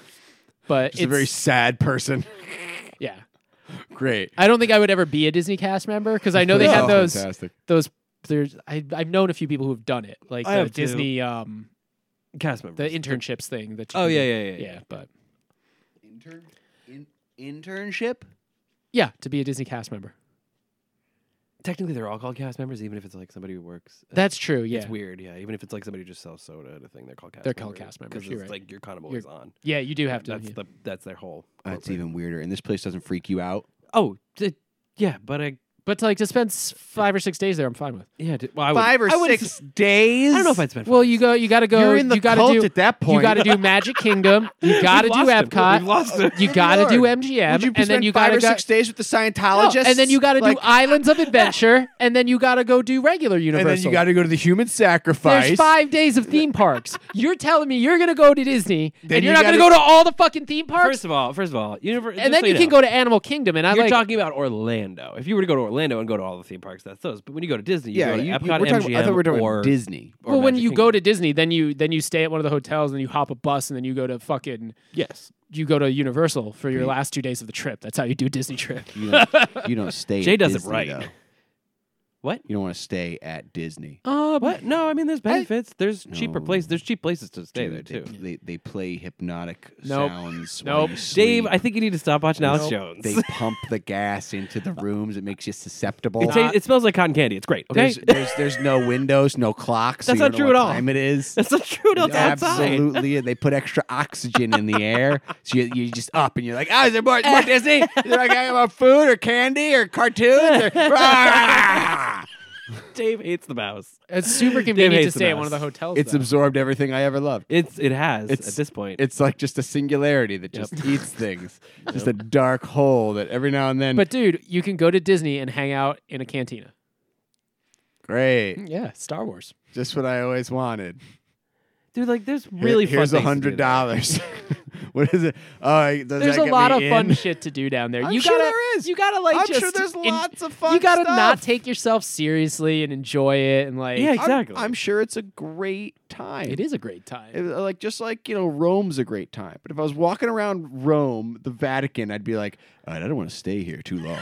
but Just a very sad person. yeah. Great. I don't think I would ever be a Disney cast member because I know they Oh, had those. Fantastic. There's I've known a few people who have done it, like I the have too. Disney Cast members. the internships thing. That you Oh can yeah, do. yeah, yeah. yeah. But Internship? yeah, to be a Disney cast member. Technically, they're all called cast members, even if it's like somebody who works. That's true. Yeah, It's weird, yeah. Even if it's like somebody who just sells soda at a thing, they're called cast. They're called cast members, because you're it's right. like you're kind of always on. yeah. You do have to. That's yeah. that's their whole. That's corporate- even weirder. And this place doesn't freak you out? Oh, yeah, but But to spend 5 or 6 days there, I'm fine with. yeah. Well, I would, I wouldn't- days? I don't know if I'd spend. Well, 5 you got to go. You're in the you got to cult do at that point. You got to do Magic Kingdom. You got to do lost him. Epcot. We've lost him. You got to do Lord. MGM, Would you and then spend you 5 got or to 6 days with the Scientologists? and then you got to Like, do Islands of Adventure, and then you got to go do regular Universal. and then you got to go to the human sacrifice. There's 5 days of theme parks. You're telling me you're gonna go to Disney, Then and you're you not gonna gotta- go to all the fucking theme parks, First of all, and then you can go to Animal Kingdom. And I You're like. talking about Orlando. If you were to go to Orlando and go to all the theme parks, that's those. But when you go to Disney, you go to Epcot, we're talking, MGM, I thought we were talking or about Disney. or well, when Magic you Kingdom. go to Disney, then you stay at one of the hotels, and then you hop a bus, and then you go to yes, you go to Universal for your last 2 days of the trip. That's how you do a Disney trip. You don't stay Jay at does it Disney, right. though. What? You don't want to stay at Disney. What? No, I mean there's benefits. There's cheaper places. There's cheap places to stay there Dude, too. They play hypnotic Nope. sounds. Nope. While you sleep. Dave, I think you need to stop watching Alex Nope. Jones. They pump the gas into the rooms. It makes you susceptible. It smells like cotton candy. It's great. Okay, There's no windows, no clocks. That's so you not don't know true what at all. time it is. that's not true. It's outside. Absolutely. They put extra oxygen in the air. So you're just up and you're like, is there more Disney? Is there like about food or candy or cartoons? Or... Dave hates the mouse. It's super convenient to hates the stay at mouse. one of the hotels. It's though. absorbed everything I ever loved. It has It's- at this point. It's like just a singularity that just eats things. Just a dark hole that every now and then. But dude, you can go to Disney and hang out in a cantina. Great. Yeah, Star Wars. Just what I always wanted. Dude, like there's really fun Here's things to do there. $100. What is it? Oh, does There's that a get lot of me fun in? shit to do down there. I'm you sure gotta, there is. You gotta like I'm just. sure there's lots of fun You gotta not stuff. take yourself seriously and enjoy it and like. Yeah, exactly. I'm sure it's a great time. It is a great time. Like just like Rome's a great time. But if I was walking around Rome, the Vatican, I'd be like, I don't want to stay here too long.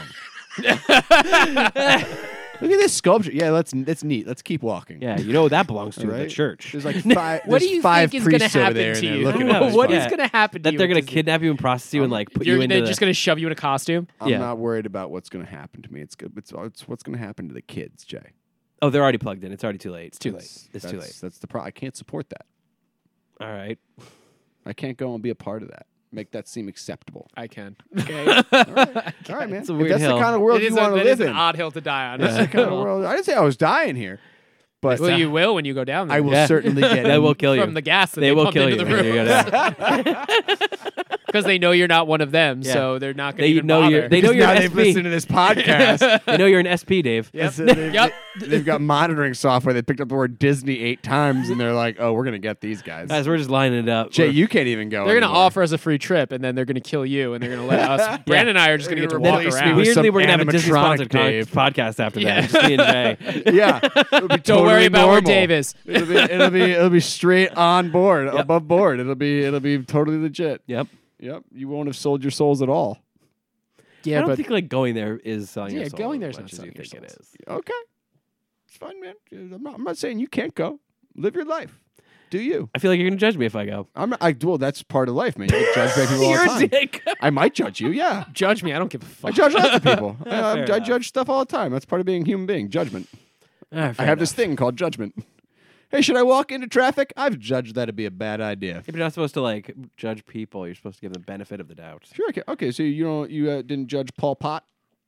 Look at this sculpture. Yeah, that's neat. Let's keep walking. Yeah, you know what that belongs to? All The right. church. There's like five. What do there's you five think is going to priests over happen there, to and they're you? looking I at don't us know. What funny. is going to happen to that you? they're at gonna Disney? kidnap you and process you and like put You're- you into. they're just going to shove you in a costume. I'm Yeah. not worried about what's going to happen to me. It's good. It's what's going to happen to the kids, Jay. Oh, they're already plugged in. It's already too late. It's too late. It's too late. That's the problem. I can't support that. All right. I can't go and be a part of that. Make that seem acceptable. I can. Okay. All right, man. It's a If weird that's hill. the kind of world It you is want to that live is in. an odd hill to die on. That's the kind of world. I didn't say I was dying here, but Well, you will when you go down there. I will Yeah. certainly get. That will kill you. From the gas that They they will pump kill into you. the There you room. go. Because they know you're not one of them, Yeah. so they're not going They to even know bother. you're- they know you're now an they've SP. listened to this podcast. They know you're an SP, Dave. Yep. Yep. They've got monitoring software. They picked up the word Disney 8 times, and they're like, "Oh, we're gonna get these guys." Guys, we're just lining it up. Jay, We're- you can't even go. They're going to anymore. offer us a free trip, and then they're going to kill you, and they're going to let us. Brandon and I are just going to get to They're gonna walk replace me around. with Weirdly, some we're gonna have a Disney sponsored animatronic Dave. podcast after Yeah. that. Just me and Jay. Yeah, it'll be Don't worry totally about where normal. Dave is. It'll be straight on board, above board. It'll be totally legit. Yep. Yep, you won't have sold your souls at all. I Yeah, don't but think like going there is selling your Yeah, soul going as there's much not as selling you your think it souls. is. Okay, it's fine, man. I'm not saying you can't go. Live your life. Do you? I feel like you're gonna judge me if I go. Well, that's part of life, man. You get judged by people all You're the a time. dick. I might judge you. Yeah, judge me. I don't give a fuck. I judge lots of people. Fair I enough. judge stuff all the time. That's part of being a human being. Judgment. Ah, I have this thing called judgment. Hey, should I walk into traffic? I've judged that'd be a bad idea. Yeah, but you're not supposed to like judge people. You're supposed to give them the benefit of the doubt. Sure. Okay. So you didn't judge Pol Pot,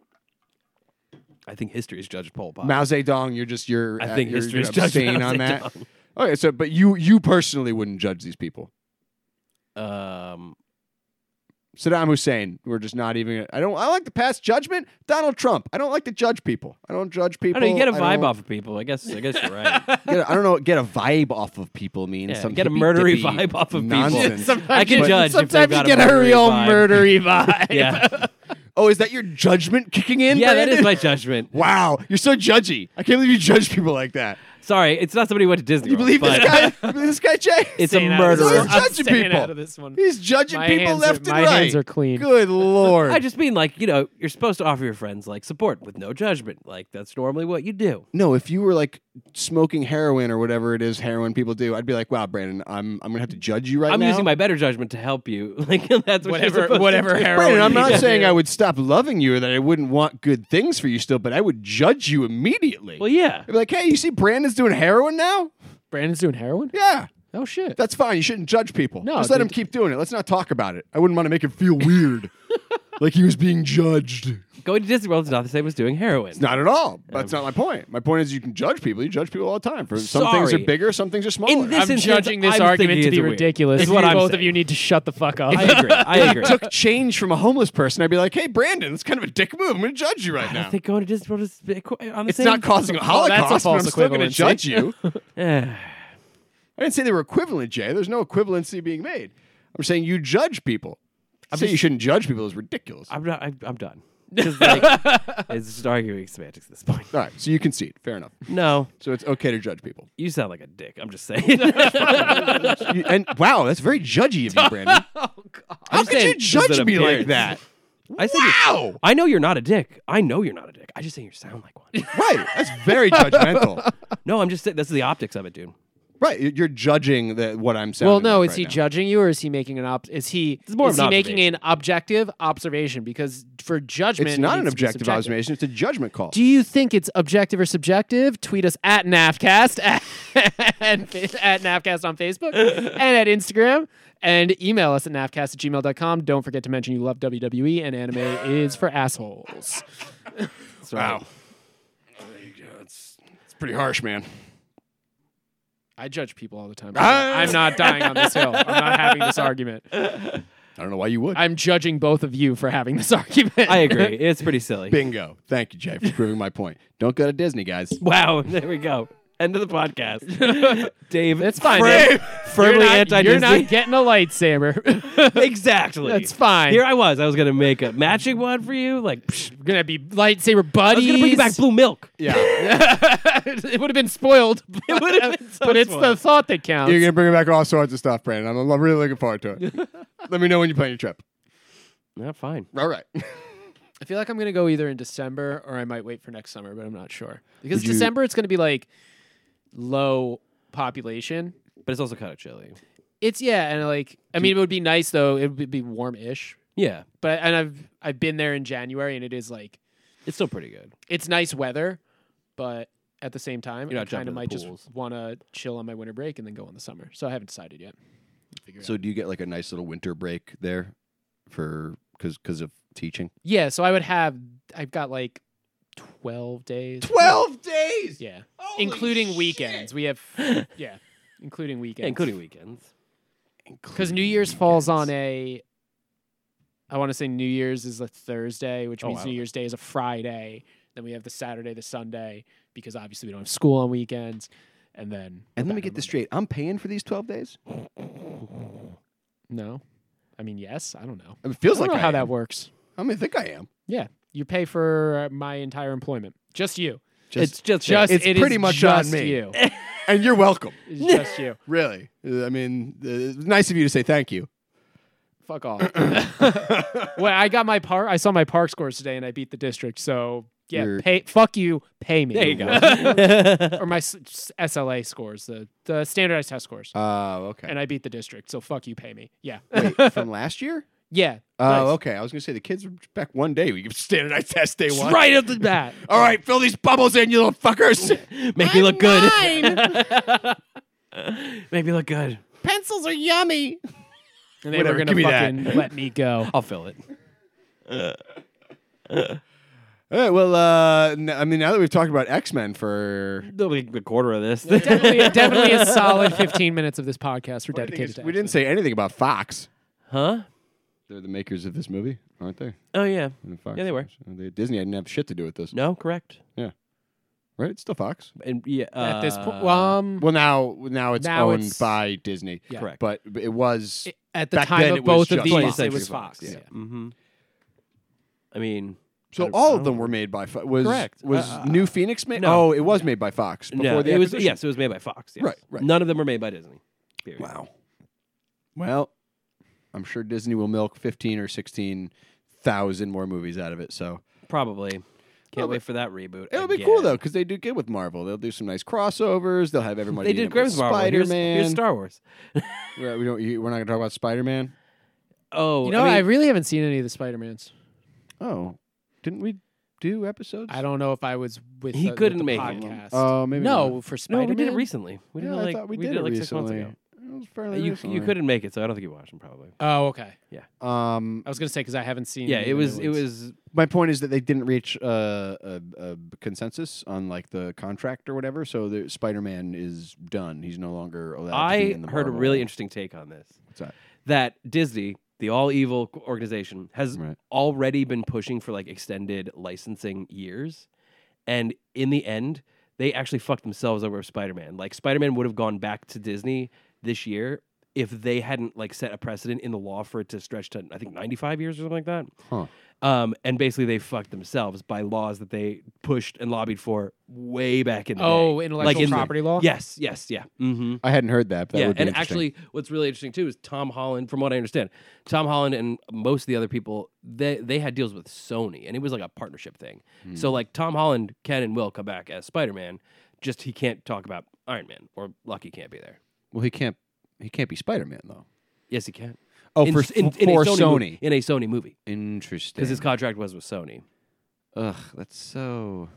I think history is judged Pol Pot. Mao Zedong. You're I think you're history is gonna judged abstain Mao on that. Zedong. Okay. So, but you personally wouldn't judge these people. Saddam Hussein. We're just not even. I like to pass judgment. Donald Trump. I don't like to judge people. I don't judge I people. don't know. You get a I vibe don't- off of people. I guess you're right. I don't know. Get a vibe off of people means Yeah, some get a hippy murdery dippy vibe off of people. nonsense. I can you- judge. if they've Sometimes got you get a murdery real vibe. murdery vibe. Yeah, Oh, is that your judgment kicking in? yeah, that Brandon? is my judgment. Wow, you're so judgy. I can't believe you judge people like that. Sorry, it's not somebody who went to Disney. You World, believe this but guy? You believe this guy, Jay? It's a Staying out of this murderer. one. I'm Judging staying people. out of this one. He's judging My people hands left are, and my right. hands are clean. Good lord. I just mean like you're supposed to offer your friends like support with no judgment. Like that's normally what you do. No, if you were like smoking heroin or whatever it is heroin people do, I'd be like, wow, Brandon, I'm gonna have to judge you right I'm now. using my better judgment to help you. Like that's what you're Whatever, supposed whatever to do. heroin. Brandon, I'm you not do. saying I would stop loving you or that I wouldn't want good things for you still, but I would judge you immediately. Well, yeah. I'd be like, hey, you see Brandon's doing heroin now? Brandon's doing heroin? Yeah. Oh shit. That's fine. You shouldn't judge people. No, just let they- him keep doing it. Let's not talk about it. I wouldn't want to make him feel weird, like he was being judged. Going to Disney World is not the same as doing heroin. Not at all. That's not my point. My point is you can judge people. You judge people all the time. For some things are Sorry. bigger, some things are smaller. In this I'm instance, judging this I'm argument thinking to be it's weird. ridiculous. Is what I'm Both saying. of you need to shut the fuck up. I agree. I agree. took change from a homeless person, I'd be like, hey, Brandon, it's kind of a dick move. I'm going to judge you right I now. don't think going to Disney World is on the It's same. not causing a Oh, that's a Holocaust, but I'm false still going to equivalency. judge you. Eh. I didn't say they were equivalent, Jay. There's no equivalency being made. I'm saying you judge people. I'm saying you shouldn't judge people is ridiculous. I'm not. I'm done. 'Cause, like, it's just arguing semantics at this point. All right, so you concede. Fair enough. No, So it's okay to judge people. you sound like a dick. I'm just saying. And wow, that's very judgy of you, Brandon. How just could you saying, just judge an me like appearance. that? I said, Wow. I know you're not a dick. I know you're not a dick. I just saying you sound like one. Right. That's very judgmental. No, I'm just saying this is the optics of it, dude. Right. You're judging what I'm saying. Well, no, is he judging you, or is he making is he more is of he an making an objective observation? Because for judgment, It's it not an needs to be objective subjective. observation. It's a judgment call. Do you think it's objective or subjective? Tweet us at NAFcast at NAFcast on Facebook and at Instagram, and email us at nafcast@gmail.com. Don't forget to mention you love WWE and anime is for assholes. That's right. Wow. It's pretty harsh, man. I judge people all the time. Ah! I'm not dying on this hill. I'm not having this argument. I don't know why you would. I'm judging both of you for having this argument. I agree. It's pretty silly. Bingo. Thank you, Jay, for proving my point. Don't go to Disney, guys. Wow. There we go. End of the podcast. Dave, That's fine. Firmly You're anti-Disney. not getting a lightsaber. Exactly. That's fine. Here I was going to make a matching one for you. Like, psh, We're gonna be lightsaber I buddies. was going to bring you back blue milk. Yeah. It would have been spoiled. It would have been so but it's the spoiled. thought that counts. You're going to bring back all sorts of stuff, Brandon. I'm really looking forward to it. Let me know when you plan your trip. Not fine. All right. I feel like I'm gonna go either in December or I might wait for next summer, but I'm not sure. Because Would you- December it's gonna be like low population. But it's also kind of chilly. It's and like I mean it would be nice though. It would be warm-ish. Yeah. But I've been there in January and it is like It's still pretty good. it's nice weather, but at the same time, You're I not kind jumping of in the might just pools. want to chill on my winter break and then go in the summer. So I haven't decided yet. Figure it out. So do you get like a nice little winter break there because of teaching? Yeah, so I've got like 12 days. 12 days! Yeah. Holy including shit. weekends. We have including weekends. Yeah, including weekends. Because New Year's falls on I want to say New Year's is a Thursday, which means wow. New Year's Day is a Friday. Then we have the Saturday, the Sunday, because obviously we don't have school on weekends. And then And we're let me back get on this Monday. straight. I'm paying for these 12 days? No. I mean, yes. I don't know. It feels I don't like know how I that am. works. I mean, I think I am. Yeah. You pay for my entire employment. Just you. It's just It's it is pretty much on just me. you. And you're welcome. It's just you. Really. I mean, it's nice of you to say thank you. Fuck off. Well, I saw my park scores today, and I beat the district. So yeah, You're- fuck you, pay me. There you go. Or my SLA scores, the standardized test scores, Oh, okay. and I beat the district. So fuck you, pay me. Yeah, Wait, from last year? yeah. Oh, nice. okay. I was going to say the kids were back one day. We give standardized test day Just one. right at the bat. All right, fill these bubbles in, you little fuckers. Make me look good. Make me look good. Pencils are yummy. And they Whatever, were give me gonna that. fucking let me go. I'll fill it. All right, well, I mean, now that we've talked about X-Men for... There'll be a quarter of this. Definitely a solid 15 minutes of this podcast were dedicated to We didn't say anything about Fox. Huh? They're the makers of this movie, aren't they? Oh, yeah. Fox. Yeah, they were. Disney didn't have shit to do with this. No, correct. Right? It's still Fox. And yeah, at this point. Well, now it's Now owned it's- by Disney. Yeah. correct. But it was... At the Back time then of it was both of just these, 20th it Century was Fox. yeah. Yeah. Mm-hmm. I mean, So I all of don't- them were made by Fox. Was Correct. New Phoenix made? no. Oh, it was made by Fox before no, the it was acquisition? yes, it was made by Fox. Yes. Right, right. None of them were made by Disney. Period. Wow. Well, I'm sure Disney will milk 15 or 16,000 more movies out of it. So Probably. Can't Well, wait for that reboot. it'll be cool though, because they do good with Marvel. They'll do some nice crossovers. They'll have everybody. They in did it great with Marvel. Here's Spider-Man. Star Wars. We're not going to talk about Spider-Man. Oh, You know, I I mean, really haven't seen any of the Spider-Mans. Oh, didn't we do episodes? I don't know if I was with He the, couldn't with the make it. podcast. Oh, maybe no, not. for no, Spider-Man. we did it recently. We did Yeah, it I like thought we did did it like 6 recently. months ago. It was fairly You recently. couldn't make it, so I don't think you watched them probably. Oh, okay. I was gonna say because I haven't seen. Yeah, any it of the was new it ones. was My point is that they didn't reach a consensus on like the contract or whatever. So the Spider-Man is done. He's no longer allowed to be I in the heard a Marvel. really interesting take on this. What's that? That Disney, the all evil organization, has Right. already been pushing for like extended licensing years. And in the end, they actually fucked themselves over with Spider-Man. Like Spider-Man would have gone back to Disney this year if they hadn't like set a precedent in the law for it to stretch to I think 95 years or something like that. Huh. And basically they fucked themselves by laws that they pushed and lobbied for way back in the day. Oh, intellectual in the- property law? Yes, yeah. Mm-hmm. I hadn't heard that. But that Yeah, would be and interesting. actually, what's really interesting too is Tom Holland. From what I understand, Tom Holland and most of the other people they had deals with Sony, and it was like a partnership thing. So like Tom Holland can and will come back as Spider-Man, just he can't talk about Iron Man or Lucky can't be there. Well, he can't be Spider-Man though. Yes, he can. Oh, in for a Sony. in a Sony movie Interesting. because his contract was with Sony. Ugh, that's so.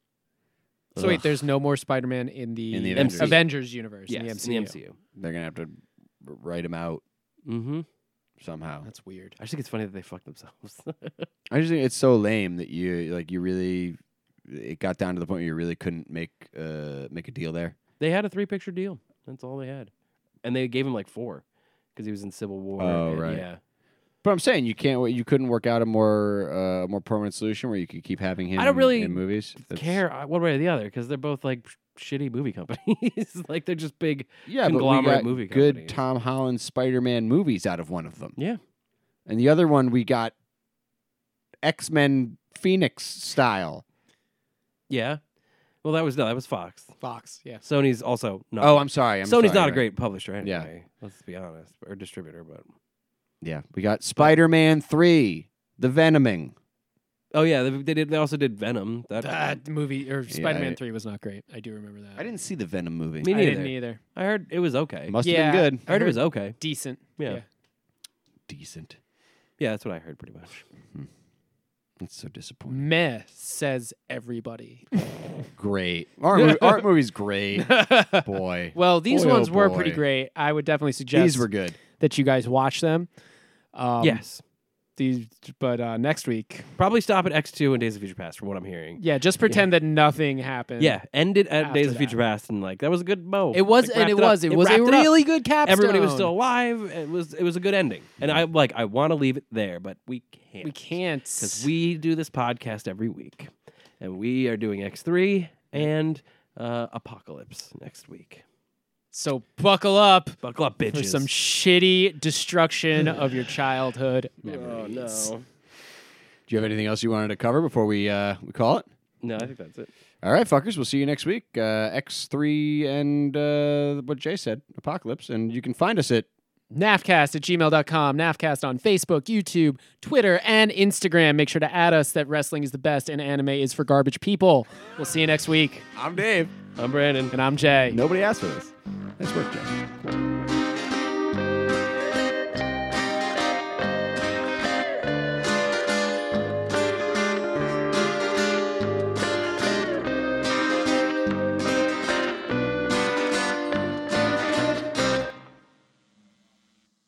So wait, Ugh. there's no more Spider-Man in the, In the Avengers. Avengers universe, Yes, in the in MCU. the MCU. They're gonna have to write him out Mm-hmm. somehow. That's weird. I just think it's funny that they fucked themselves. I just think it's so lame that you really. It got down to the point where you really couldn't make a deal there. They had a 3-picture deal. That's all they had, and they gave him like 4 because he was in Civil War. Oh, and- right. Yeah. But I'm saying you couldn't work out a more permanent solution where you could keep having him. I don't really in movies. care one way or the other because they're both like shitty movie companies. Like they're just big. Yeah, but we conglomerate got movie good companies. Tom Holland Spider-Man movies out of one of them, Yeah. and the other one we got X-Men Phoenix style. Yeah. Well, that was Fox. Fox, yeah. Sony's also not. Oh, I'm sorry. Sony's sorry, not a right. great publisher Yeah. anyway. Let's be honest, or distributor. But Yeah, we got Spider-Man 3, The Venoming. oh yeah, they also did Venom. That movie or Spider-Man I- 3 was not great. I do remember that. I didn't see the Venom movie. Me I neither. didn't either. I heard it was okay. Must Yeah. have been good. I heard it was okay. Decent. Yeah. Decent. Yeah, that's what I heard pretty much. That's so disappointing. Meh, says everybody. Great. Art movie's great. Boy. Well, these Boy, oh ones were pretty boy. great. I would definitely suggest These were good. that you guys watch them. Yes. But next week, Probably stop at X2 and Days of Future Past, from what I'm hearing. yeah, just pretend that nothing happened. Yeah, end it at After Days of that. Future Past, and like that was a good bow. It was, Like, and wrapped it up. was. It was a wrapped it up. really good capstone. Everybody was still alive. It was a good ending, and I want to leave it there, but we can't. We can't because we do this podcast every week, and we are doing X3 and Apocalypse next week. So buckle up Buckle up, bitches. for some shitty destruction of your childhood Oh memories. no, Do you have anything else you wanted to cover before we call it? no, I think that's it. All right, fuckers. We'll see you next week. X3 and what Jay said, Apocalypse. And you can find us at NAFcast@gmail.com. NAFcast on Facebook, YouTube, Twitter, and Instagram. Make sure to add us that wrestling is the best and anime is for garbage people. We'll see you next week. I'm Dave. I'm Brandon. And I'm Jay. Nobody asked for this. Nice work, Jay.